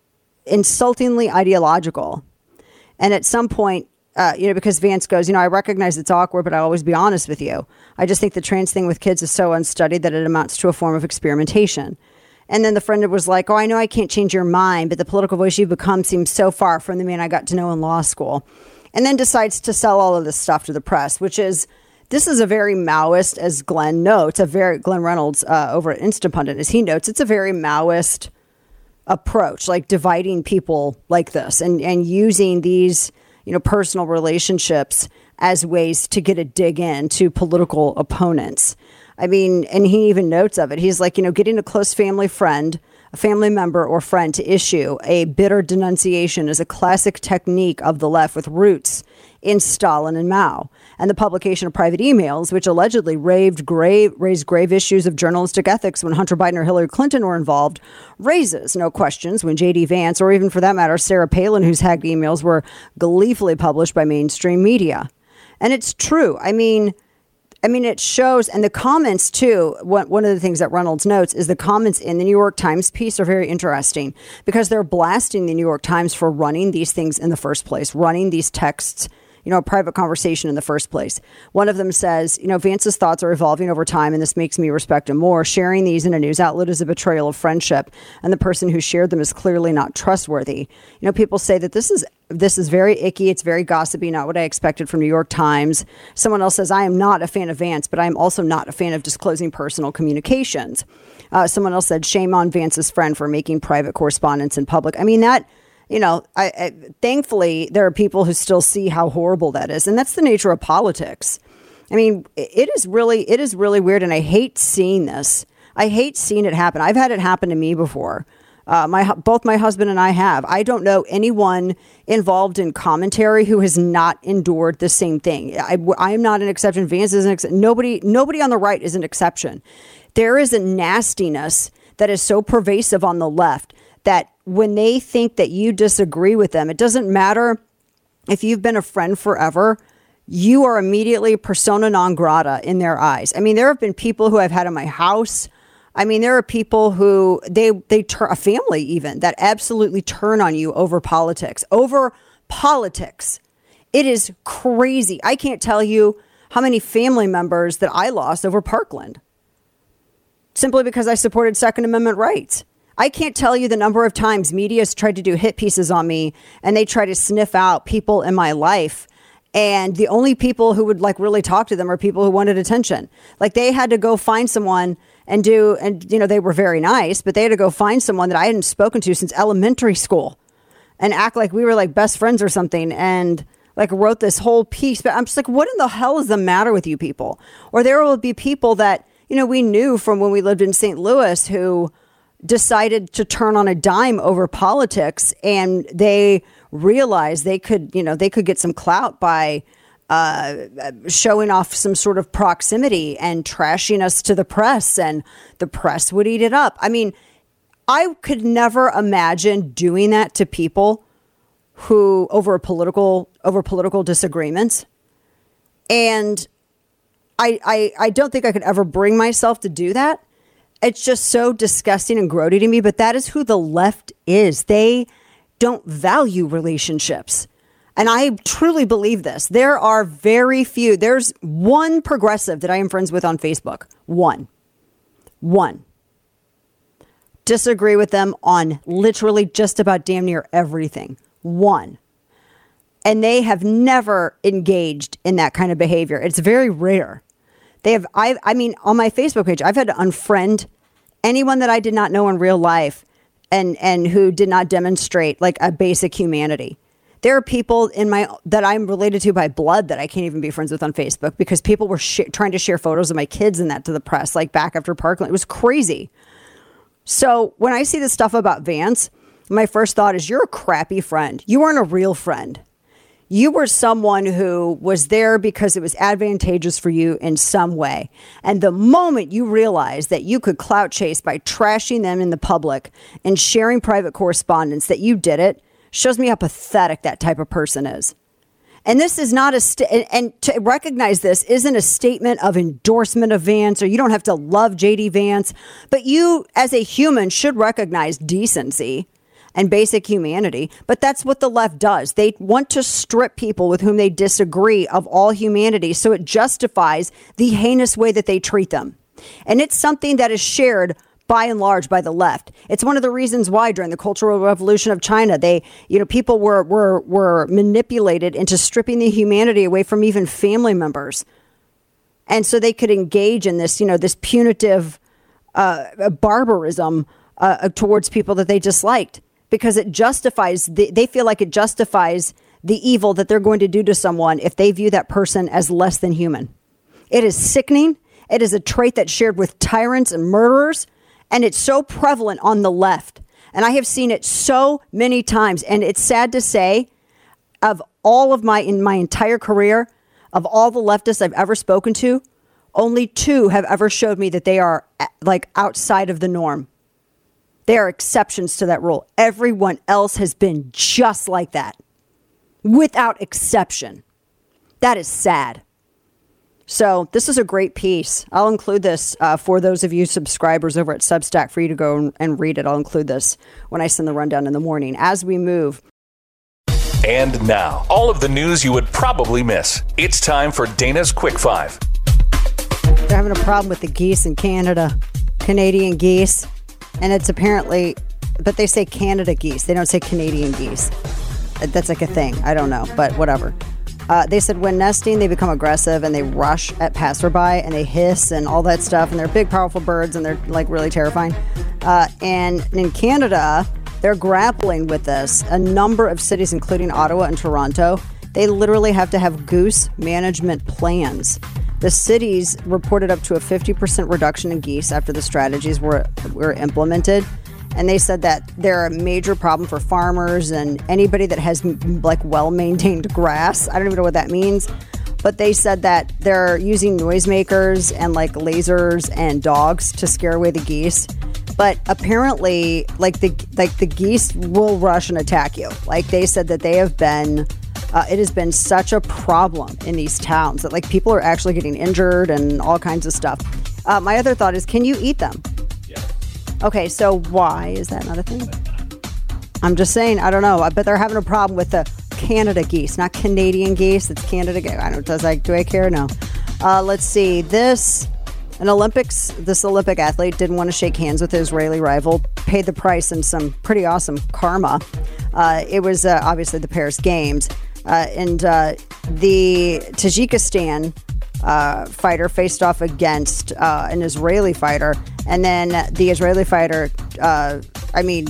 insultingly ideological. And at some point, uh, you know, because Vance goes, you know, I recognize it's awkward, but I'll always be honest with you. I just think the trans thing with kids is so unstudied that it amounts to a form of experimentation. And then the friend was like, oh, I know I can't change your mind, but the political voice you've become seems so far from the man I got to know in law school. And then decides to sell all of this stuff to the press, which is, this is a very Maoist, as Glenn notes, a very, Glenn Reynolds uh, over at Instapundit, as he notes, it's a very Maoist approach, like dividing people like this and, and using these, you know, personal relationships as ways to get a dig in to political opponents. I mean, and he even notes of it. He's like, you know, getting a close family friend, a family member or friend to issue a bitter denunciation is a classic technique of the left with roots in Stalin and Mao. And the publication of private emails, which allegedly raved grave, raised grave issues of journalistic ethics when Hunter Biden or Hillary Clinton were involved, raises no questions when J D Vance, or even for that matter, Sarah Palin, whose hacked emails were gleefully published by mainstream media. And it's true. I mean, I mean, it shows, and the comments too, one, one of the things that Reynolds notes is the comments in the New York Times piece are very interesting because they're blasting the New York Times for running these things in the first place, running these texts, you know, a private conversation in the first place. One of them says, you know, Vance's thoughts are evolving over time, and this makes me respect him more. Sharing these in a news outlet is a betrayal of friendship, and the person who shared them is clearly not trustworthy. You know, people say that this is this is very icky. It's very gossipy, not what I expected from New York Times. Someone else says, I am not a fan of Vance, but I'm also not a fan of disclosing personal communications. Uh, someone else said, shame on Vance's friend for making private correspondence in public. I mean, that... You know, I, I, thankfully, there are people who still see how horrible that is. And that's the nature of politics. I mean, it is really it is really weird. And I hate seeing this. I hate seeing it happen. I've had it happen to me before. Uh, my both my husband and I have. I don't know anyone involved in commentary who has not endured the same thing. I, I am not an exception. Vance is an exception. Nobody, nobody on the right is an exception. There is a nastiness that is so pervasive on the left that when they think that you disagree with them, it doesn't matter if you've been a friend forever, you are immediately persona non grata in their eyes. I mean, there have been people who I've had in my house. I mean, there are people who they, they turn, a family even, that absolutely turn on you over politics, over politics. It is crazy. I can't tell you how many family members that I lost over Parkland simply because I supported Second Amendment rights. I can't tell you the number of times media has tried to do hit pieces on me and they try to sniff out people in my life. And the only people who would like really talk to them are people who wanted attention. Like they had to go find someone and do, and you know, they were very nice, but they had to go find someone that I hadn't spoken to since elementary school and act like we were like best friends or something. And like wrote this whole piece, but I'm just like, what in the hell is the matter with you people? Or there will be people that, you know, we knew from when we lived in Saint Louis who decided to turn on a dime over politics, and they realized they could, you know, they could get some clout by uh, showing off some sort of proximity and trashing us to the press, and the press would eat it up. I mean, I could never imagine doing that to people who over political over political disagreements, and I I, I don't think I could ever bring myself to do that. It's just so disgusting and grody to me, but that is who the left is. They don't value relationships. And I truly believe this. There are very few. There's one progressive that I am friends with on Facebook. One. One. Disagree with them on literally just about damn near everything. One. And they have never engaged in that kind of behavior. It's very rare. They have, I, I mean, on my Facebook page, I've had to unfriend anyone that I did not know in real life and, and who did not demonstrate like a basic humanity. There are people in my that I'm related to by blood that I can't even be friends with on Facebook because people were sh- trying to share photos of my kids and that to the press, like back after Parkland. It was crazy. So when I see this stuff about Vance, my first thought is you're a crappy friend. You weren't a real friend. You were someone who was there because it was advantageous for you in some way. And the moment you realized that you could clout chase by trashing them in the public and sharing private correspondence, that you did it, shows me how pathetic that type of person is. And this is not a, st- and, and to recognize this isn't a statement of endorsement of Vance, or you don't have to love J D Vance, but you as a human should recognize decency and basic humanity. But that's what the left does. They want to strip people with whom they disagree of all humanity, so it justifies the heinous way that they treat them. And it's something that is shared by and large by the left. It's one of the reasons why during the Cultural Revolution of China, they, you know, people were were were manipulated into stripping the humanity away from even family members. And so they could engage in this, you know, this punitive uh, barbarism uh, towards people that they disliked, because it justifies, the, they feel like it justifies the evil that they're going to do to someone if they view that person as less than human. It is sickening. It is a trait that's shared with tyrants and murderers. And it's so prevalent on the left. And I have seen it so many times. And it's sad to say, of all of my, in my entire career, of all the leftists I've ever spoken to, only two have ever showed me that they are like outside of the norm. They are exceptions to that rule. Everyone else has been just like that, without exception. That is sad. So this is a great piece. I'll include this uh, for those of you subscribers over at Substack for you to go and, and read it. I'll include this when I send the rundown in the morning as we move. And now, all of the news you would probably miss. It's time for Dana's Quick Five. They're having a problem with the geese in Canada, Canadian geese. And it's apparently, but they say Canada geese. They don't say Canadian geese. That's like a thing. I don't know, but whatever. Uh, they said when nesting, they become aggressive and they rush at passerby and they hiss and all that stuff. And they're big, powerful birds and they're like really terrifying. Uh, and in Canada, they're grappling with this. A number of cities, including Ottawa and Toronto, they literally have to have goose management plans. The cities reported up to a fifty percent reduction in geese after the strategies were, were implemented. And they said that they're a major problem for farmers and anybody that has like well-maintained grass. I don't even know what that means. But they said that they're using noisemakers and like lasers and dogs to scare away the geese. But apparently, like the like the geese will rush and attack you. Like they said that they have been, uh, it has been such a problem in these towns that like people are actually getting injured and all kinds of stuff. Uh, my other thought is, can you eat them? Okay, so why is that not a thing? I'm just saying, I don't know. I bet they're having a problem with the Canada geese, not Canadian geese. It's Canada geese. I don't. Does I do I care? No. Uh, let's see. This an Olympics. This Olympic athlete didn't want to shake hands with his Israeli rival. Paid the price in some pretty awesome karma. Uh, it was uh, obviously the Paris Games, uh, and uh, the Tajikistan Uh, fighter faced off against uh, an Israeli fighter, and then the Israeli fighter, uh, I mean,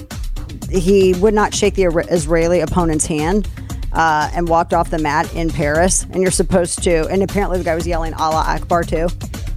he would not shake the Israeli opponent's hand uh, and walked off the mat in Paris. And you're supposed to, and apparently the guy was yelling Allah Akbar too.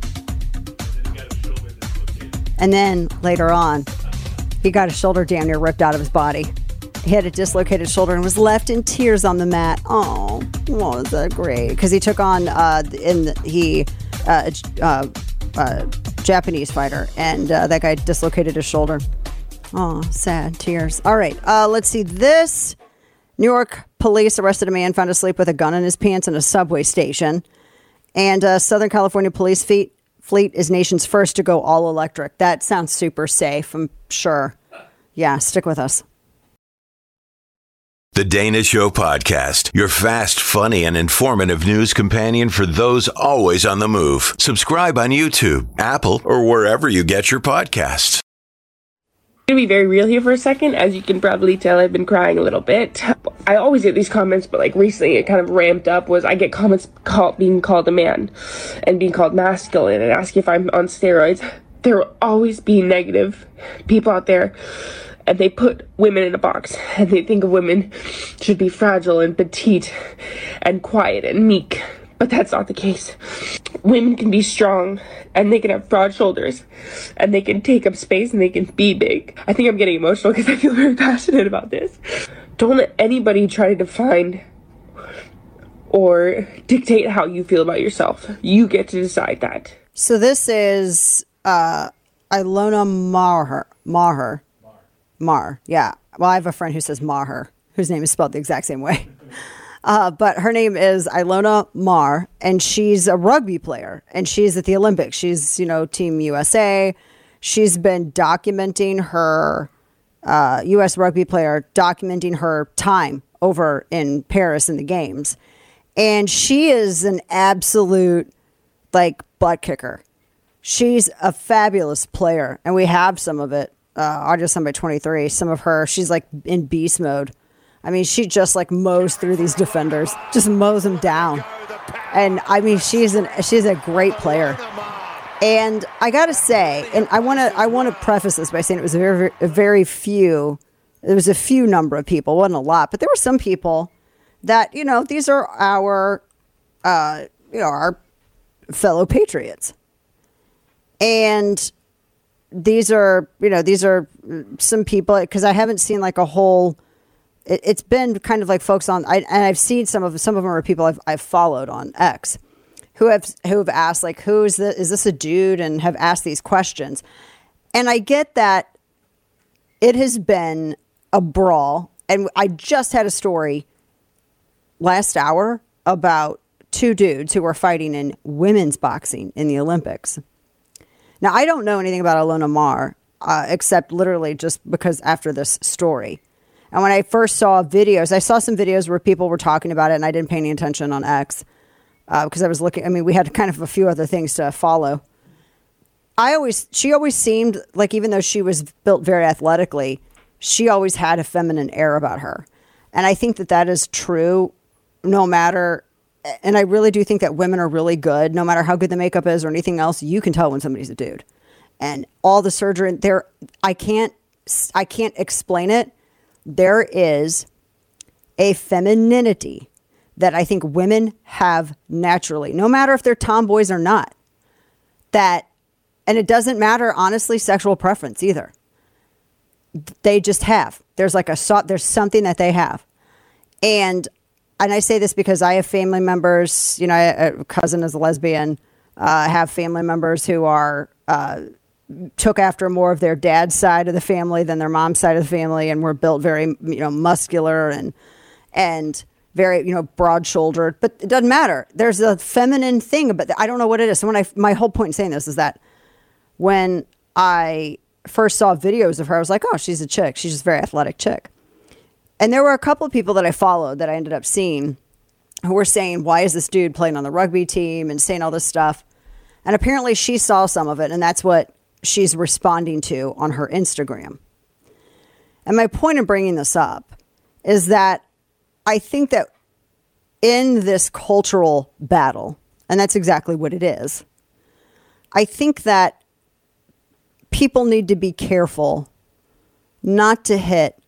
And then later on, he got his shoulder damn near ripped out of his body. He had a dislocated shoulder and was left in tears on the mat. Oh, oh, is that great? Because he took on uh, in the, he uh, uh, uh, Japanese fighter, and uh, that guy dislocated his shoulder. Oh, sad tears. All right, uh, let's see. This New York police arrested a man found asleep with a gun in his pants in a subway station, and uh, Southern California police fleet fleet is nation's first to go all electric. That sounds super safe, I'm sure. Yeah, stick with us. The Dana Show Podcast, your fast, funny, and informative news companion for those always on the move. Subscribe on YouTube, Apple, or wherever you get your podcasts. To be very real here for a second, as you can probably tell, I've been crying a little bit. I always get these comments, but like recently it kind of ramped up. Was I get comments called being called a man and being called masculine and asking if I'm on steroids. There will always be negative people out there, and they put women in a box, and they think of women should be fragile and petite and quiet and meek. But that's not the case. Women can be strong, and they can have broad shoulders, and they can take up space, and they can be big. I think I'm getting emotional because I feel very passionate about this. Don't let anybody try to define or dictate how you feel about yourself. You get to decide that. So this is uh, Ilona Maher. Maher. Mar. Yeah. Well, I have a friend who says Maher, whose name is spelled the exact same way. Uh, but her name is Ilona Maher, and she's a rugby player, and she's at the Olympics. She's, you know, Team U S A. She's been documenting her, uh, U S rugby player, documenting her time over in Paris in the games. And she is an absolute, like, butt kicker. She's a fabulous player, and we have some of it. Uh, Audrey Sunby twenty-three, some of her, she's like in beast mode. I mean, she just like mows through these defenders, just mows them down. And I mean, she's an she's a great player. And I gotta say, and I want to I want to preface this by saying it was a very a very few. There was a few number of people, wasn't a lot, but there were some people that, you know, these are our, uh, you know, our fellow patriots, and these are, you know, these are some people, because I haven't seen like a whole. It, it's been kind of like folks on, I, and I've seen some of some of them are people I've I've followed on X, who have who have asked like, who is this? Is this a dude? And have asked these questions, and I get that it has been a brawl, and I just had a story last hour about two dudes who were fighting in women's boxing in the Olympics. Now, I don't know anything about Ilona Maher, uh, except literally just because after this story. And when I first saw videos, I saw some videos where people were talking about it, and I didn't pay any attention on X uh, because I was looking. I mean, we had kind of a few other things to follow. I always, she always seemed like, even though she was built very athletically, she always had a feminine air about her. And I think that that is true no matter. And I really do think that women are really good, no matter how good the makeup is or anything else. You can tell when somebody's a dude, and all the surgery there. I can't, I can't explain it. There is a femininity that I think women have naturally, no matter if they're tomboys or not. That, and it doesn't matter, honestly, sexual preference either. They just have. There's like a there's something that they have, and and I say this because I have family members. You know, a cousin is a lesbian. Uh, I have family members who are. Uh, took after more of their dad's side of the family than their mom's side of the family, and were built very, you know, muscular and and very, you know, broad-shouldered. But it doesn't matter. There's a feminine thing, but I don't know what it is. So when I, my whole point in saying this is that when I first saw videos of her, I was like, oh, she's a chick. She's just a very athletic chick. And there were a couple of people that I followed that I ended up seeing who were saying, why is this dude playing on the rugby team, and saying all this stuff. And apparently she saw some of it, and that's what she's responding to on her Instagram. And my point in bringing this up is that I think that in this cultural battle, and that's exactly what it is, I think that people need to be careful not to hit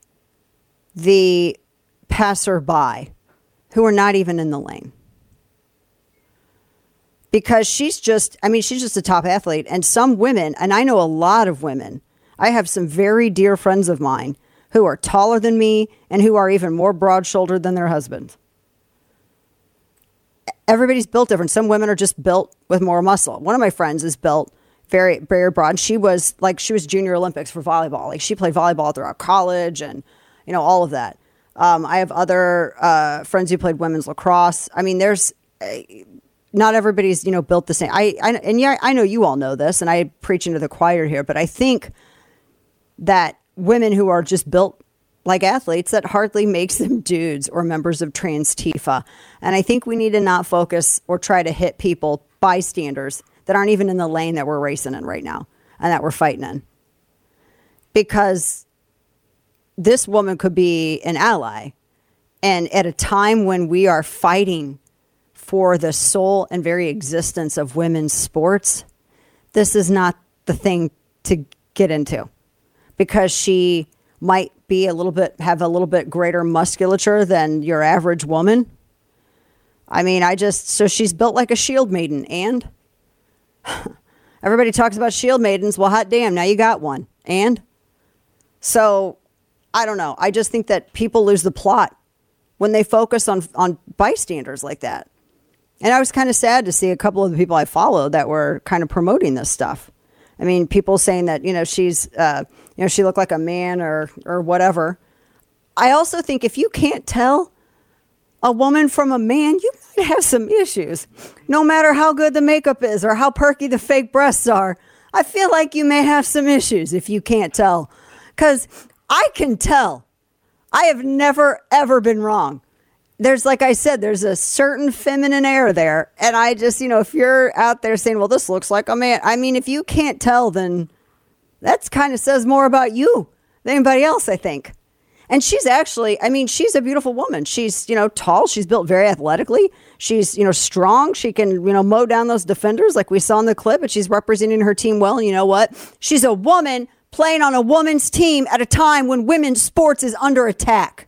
the passerby who are not even in the lane. Because she's just, I mean, she's just a top athlete. And some women, and I know a lot of women, I have some very dear friends of mine who are taller than me and who are even more broad-shouldered than their husbands. Everybody's built different. Some women are just built with more muscle. One of my friends is built very, very broad. She was like, she was junior Olympics for volleyball. Like, she played volleyball throughout college and, you know, all of that. Um, I have other uh, friends who played women's lacrosse. I mean, there's... Uh, Not everybody's, you know, built the same. I, I and yeah, I know you all know this, and I preach into the choir here, but I think that women who are just built like athletes, that hardly makes them dudes or members of Trans Tifa. And I think we need to not focus or try to hit people, bystanders, that aren't even in the lane that we're racing in right now and that we're fighting in. because this woman could be an ally. And at a time when we are fighting for the soul and very existence of women's sports, this is not the thing to get into, because she might be a little bit, have a little bit greater musculature than your average woman. I mean, I just, so she's built like a shield maiden, and everybody talks about shield maidens. Well, hot damn, now you got one. And so I don't know. I just think that people lose the plot when they focus on, on bystanders like that. And I was kind of sad to see a couple of the people I followed that were kind of promoting this stuff. I mean, people saying that, you know, she's, uh, you know, she looked like a man or, or whatever. I also think if you can't tell a woman from a man, you might have some issues. No matter how good the makeup is or how perky the fake breasts are, I feel like you may have some issues if you can't tell. Because I can tell. I have never, ever been wrong. There's, like I said, there's a certain feminine air there. And I just, you know, if you're out there saying, well, this looks like a man. I mean, if you can't tell, then that's kind of says more about you than anybody else, I think. And she's actually, I mean, she's a beautiful woman. She's, you know, tall. She's built very athletically. She's, you know, strong. She can, you know, mow down those defenders like we saw in the clip. And she's representing her team well. And you know what? She's a woman playing on a woman's team at a time when women's sports is under attack.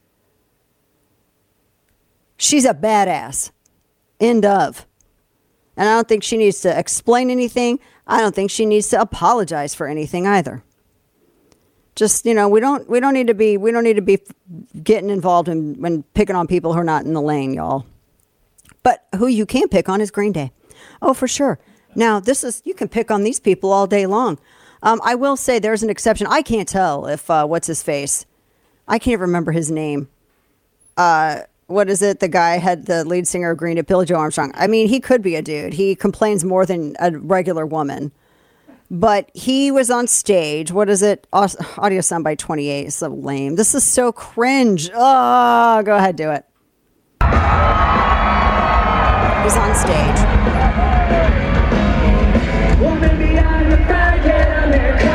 She's a badass. End of. And I don't think she needs to explain anything. I don't think she needs to apologize for anything either. Just, you know, we don't we don't need to be we don't need to be getting involved in when picking on people who are not in the lane, y'all. But who you can pick on is Green Day. Oh, for sure. Now, this is you can pick on these people all day long. Um, I will say there's an exception. I can't tell if uh, what's his face. I can't remember his name. Uh What is it? The guy had the lead singer of Green Day, Billy Joe Armstrong. I mean, he could be a dude. He complains more than a regular woman. But he was on stage. What is it? Audio Soundbite twenty-eight. So lame. This is so cringe. Oh, go ahead, do it. He's on stage. Woman beyond the fact that America.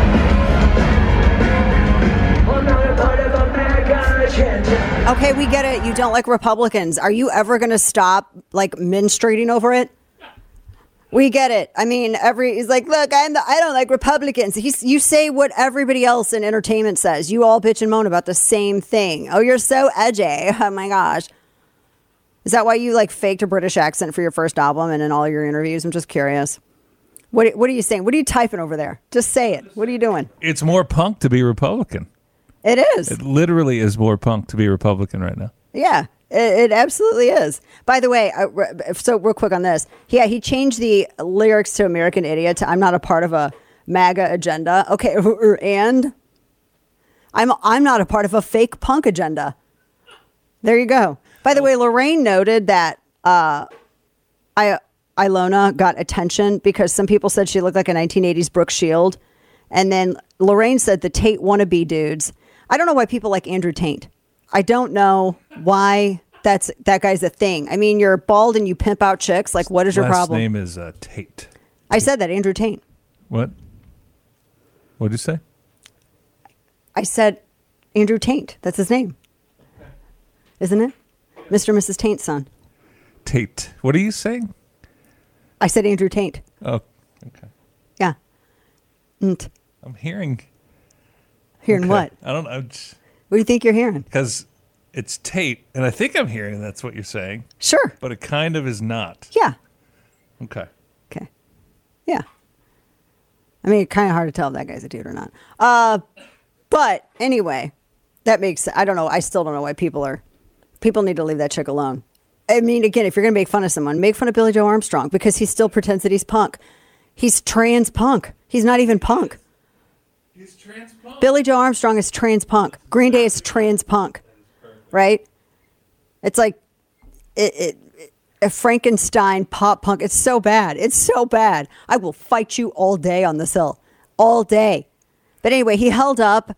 I'm not a part of America agenda. Okay, we get it. You don't like Republicans. Are you ever going to stop, like, menstruating over it? We get it. I mean, every he's like, look, I'm the, I don't like Republicans. He's, you say what everybody else in entertainment says. You all bitch and moan about the same thing. Oh, you're so edgy. Oh, my gosh. Is that why you, like, faked a British accent for your first album and in all your interviews? I'm just curious. What, what are you saying? What are you typing over there? Just say it. What are you doing? It's more punk to be Republican. It is. It literally is more punk to be Republican right now. Yeah, it, it absolutely is. By the way, uh, so real quick on this. Yeah, he changed the lyrics to American Idiot to I'm not a part of a MAGA agenda. Okay, and I'm I'm not a part of a fake punk agenda. There you go. By the way, Lorraine noted that uh, I, Ilona got attention because some people said she looked like a nineteen eighties Brooke Shield. And then Lorraine said the Tate wannabe dudes. I don't know why people like Andrew Tate. I don't know why that's that guy's a thing. I mean, you're bald and you pimp out chicks. Like, what is your Last problem? name is uh, Tate. I said that, Andrew Tate. What? What did you say? I said Andrew Tate. That's his name. Isn't it? Mister and Missus Tate's son. Tate. What are you saying? I said Andrew Tate. Oh, okay. Yeah. Mm. I'm hearing. Hearing okay. what? I don't know. Just, what do you think you're hearing? Because it's Tate, and I think I'm hearing that's what you're saying. Sure. But it kind of is not. Yeah. Okay. Okay. Yeah. I mean, it's kind of hard to tell if that guy's a dude or not. Uh, but anyway, that makes, I don't know. I still don't know why people are, people need to leave that chick alone. I mean, again, if you're going to make fun of someone, make fun of Billy Joe Armstrong because he still pretends that he's punk. He's trans punk. He's not even punk. He's trans punk. Billy Joe Armstrong is trans punk. Green Day is trans punk. Right? It's like it, it, it, a Frankenstein pop punk. It's so bad. It's so bad. I will fight you all day on this hill. All day. But anyway, he held up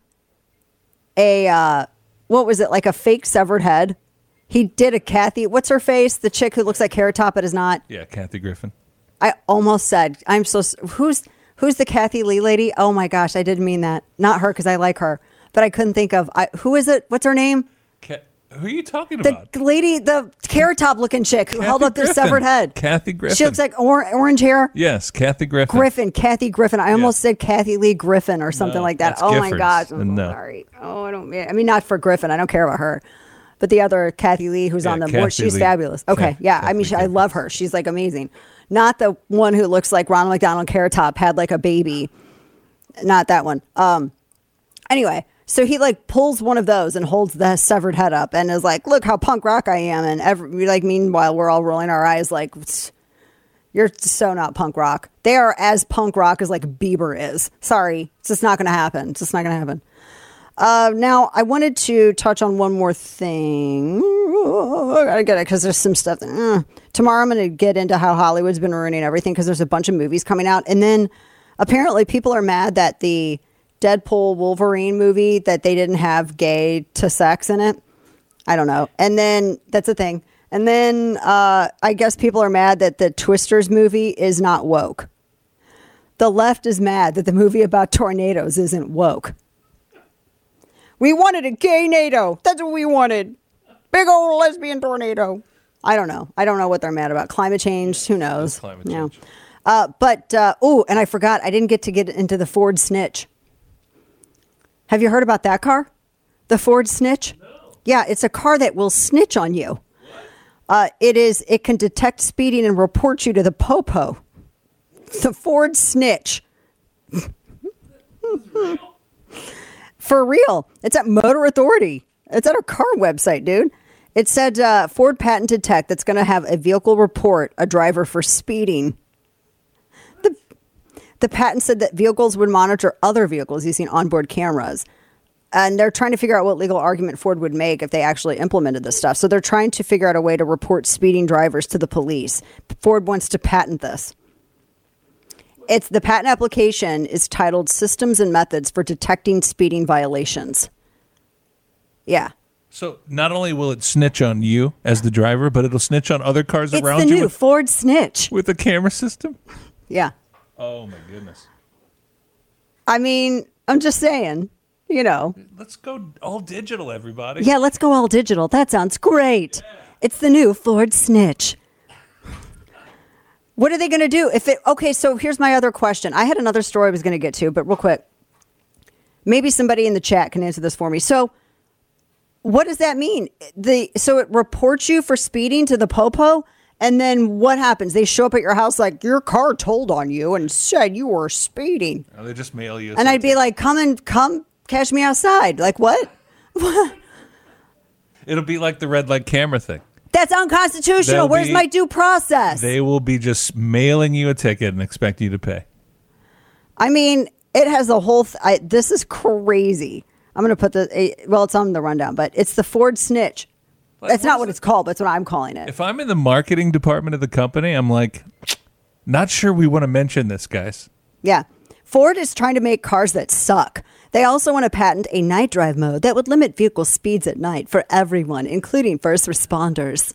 a, uh, what was it, like a fake severed head. He did a Kathy, what's her face? The chick who looks like Carrot Top but is not. Yeah, Kathy Griffin. I almost said, I'm so, who's, Who's the Kathy Lee lady? Oh my gosh, I didn't mean that. Not her, because I like her. But I couldn't think of, I, who is it? What's her name? Ca- who are you talking the about? The lady, the carrot top looking chick who Kathy held up their Griffin. severed head. Kathy Griffin. She looks like or- orange hair. Yes, Kathy Griffin. Griffin, Kathy Griffin. I almost said Kathy Lee Griffin or something No, like that. that's Oh my Giffords. gosh. I'm No. sorry. Oh, I don't I mean, not for Griffin. I don't care about her. But the other Kathy Lee who's Yeah, on the Kathy board, she's Lee. fabulous. Okay, Kath- yeah. I mean, she, I love her. She's like amazing. Not the one who looks like Ronald McDonald Carrot Top had like a baby. Not that one. Um. Anyway, so he like pulls one of those and holds the severed head up and is like, "Look how punk rock I am." And every like, meanwhile, we're all rolling our eyes like, "You're so not punk rock." They are as punk rock as like Bieber is. Sorry, it's just not going to happen. It's just not going to happen. Uh, now, I wanted to touch on one more thing. I gotta get it because there's some stuff. That, uh. Tomorrow, I'm going to get into how Hollywood's been ruining everything because there's a bunch of movies coming out. And then apparently people are mad that the Deadpool Wolverine movie, that they didn't have gay to sex in it. I don't know. And then that's a thing. And then uh, I guess people are mad that the Twisters movie is not woke. The left is mad that the movie about tornadoes isn't woke. We wanted a gay NATO. That's what we wanted. Big old lesbian tornado. I don't know. I don't know what they're mad about. Climate change. Who knows? Climate Yeah. change. Uh, but, uh, oh, and I forgot. I didn't get to get into the Ford Snitch. Have you heard about that car? The Ford Snitch? No. Yeah, it's a car that will snitch on you. Uh, it is. It can detect speeding and report you to the Popo. The Ford Snitch. For real. It's at Motor Authority. It's at our car website, dude. It said uh, Ford patented tech that's going to have a vehicle report a driver for speeding. The, the patent said that vehicles would monitor other vehicles using onboard cameras. And they're trying to figure out what legal argument Ford would make if they actually implemented this stuff. So they're trying to figure out a way to report speeding drivers to the police. Ford wants to patent this. It's the patent application is titled Systems and Methods for Detecting Speeding Violations. Yeah. So not only will it snitch on you as the driver, but it'll snitch on other cars It's around the you new with, Ford Snitch. with a camera system. Yeah. Oh my goodness. I mean, I'm just saying, you know. Let's go all digital, everybody. Yeah, let's go all digital. That sounds great. Yeah. It's the new Ford Snitch. What are they going to do if it? Okay, so here's my other question. I had another story I was going to get to, but real quick, maybe somebody in the chat can answer this for me. So, what does that mean? The so it reports you for speeding to the Popo, and then what happens? They show up at your house like your car told on you and said you were speeding. Oh, they just mail you. And I'd be like, "Come and come, catch me outside." Like what? What? It'll be like the red light camera thing. That's unconstitutional. That'll Where's be- my due process? They will be just mailing you a ticket and expect you to pay. I mean, it has a whole. Th- I, this is crazy. I'm going to put the. A, well, it's on the rundown, but it's the Ford Snitch. Like, That's not what it's called. That's what I'm calling it. If I'm in the marketing department of the company, I'm like, not sure we want to mention this, guys. Yeah. Ford is trying to make cars that suck. They also want to patent a night drive mode that would limit vehicle speeds at night for everyone, including first responders.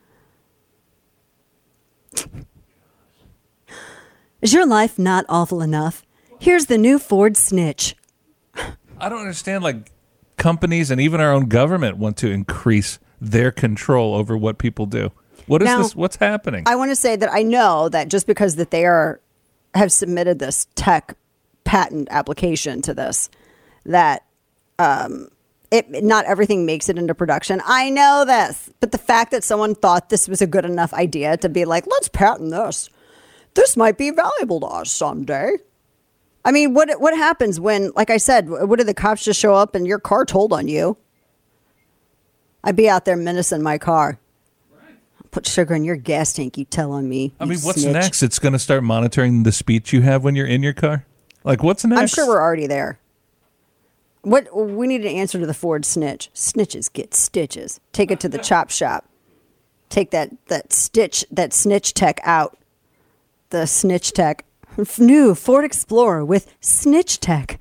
Is your life not awful enough? Here's the new Ford Snitch. I don't understand, like, companies and even our own government want to increase their control over what people do. What is Now, this? What's happening? I want to say that I know that just because that they are have submitted this tech patent application to this, that um, it not everything makes it into production. I know this, but the fact that someone thought this was a good enough idea to be like, let's patent this. This might be valuable to us someday. I mean, what what happens when, like I said, what do the cops just show up and your car told on you? I'd be out there menacing my car. Put sugar in your gas tank, you tell on me. I you mean, what's snitch. next? It's going to start monitoring the speech you have when you're in your car? Like, what's next? I'm sure we're already there. What we need an answer to the Ford Snitch. Snitches get stitches. Take it to the chop shop. Take that that stitch that snitch tech out. The snitch tech. New Ford Explorer with snitch tech.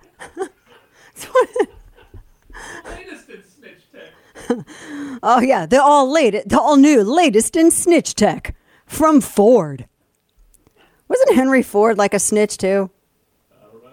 Oh yeah, the all late, the all new, latest in snitch tech from Ford. Wasn't Henry Ford like a snitch too?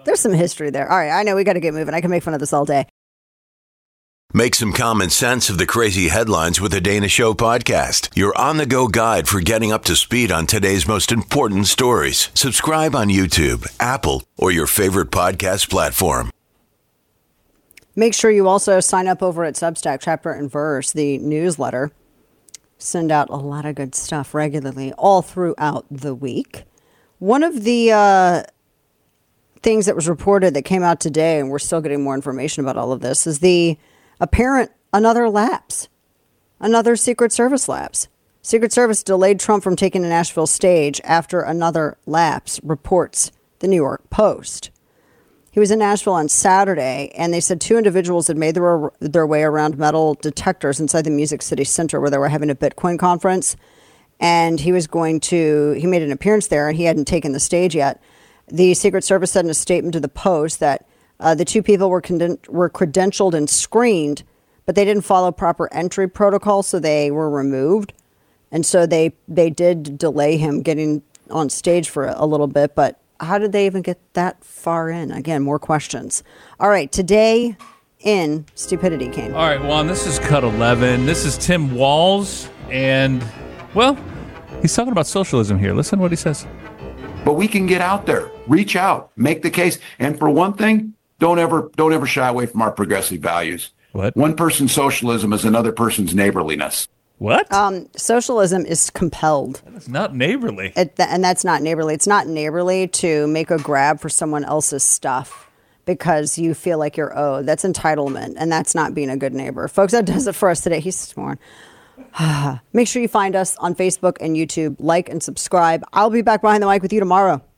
There's some history there. All right, I know we got to get moving. I can make fun of this all day. Make some common sense of the crazy headlines with the Dana Show podcast. Your on-the-go guide for getting up to speed on today's most important stories. Subscribe on YouTube, Apple, or your favorite podcast platform. Make sure you also sign up over at Substack, Chapter and Verse, the newsletter. Send out a lot of good stuff regularly all throughout the week. One of the uh, things that was reported that came out today, and we're still getting more information about all of this, is the apparent another lapse, another Secret Service lapse. Secret Service delayed Trump from taking the Nashville stage after another lapse, reports the New York Post. He was in Nashville on Saturday, and they said two individuals had made their, their way around metal detectors inside the Music City Center where they were having a Bitcoin conference. And he was going to, he made an appearance there, and he hadn't taken the stage yet. The Secret Service said in a statement to the Post that Uh, the two people were con- were credentialed and screened, but they didn't follow proper entry protocol, so they were removed. And so they they did delay him getting on stage for a, a little bit. But how did they even get that far in? Again, more questions. All right, today in Stupidity Kane. All right, Juan, this is Cut eleven. This is Tim Walz, and, well, he's talking about socialism here. Listen to what he says. But we can get out there, reach out, make the case. And for one thing, Don't ever, don't ever shy away from our progressive values. What? One person's socialism is another person's neighborliness. What? Um, socialism is compelled. It's not neighborly. It, th- and that's not neighborly. It's not neighborly to make a grab for someone else's stuff because you feel like you're owed. That's entitlement, and that's not being a good neighbor. Folks, that does it for us today. He's sworn. Make sure you find us on Facebook and YouTube. Like and subscribe. I'll be back behind the mic with you tomorrow.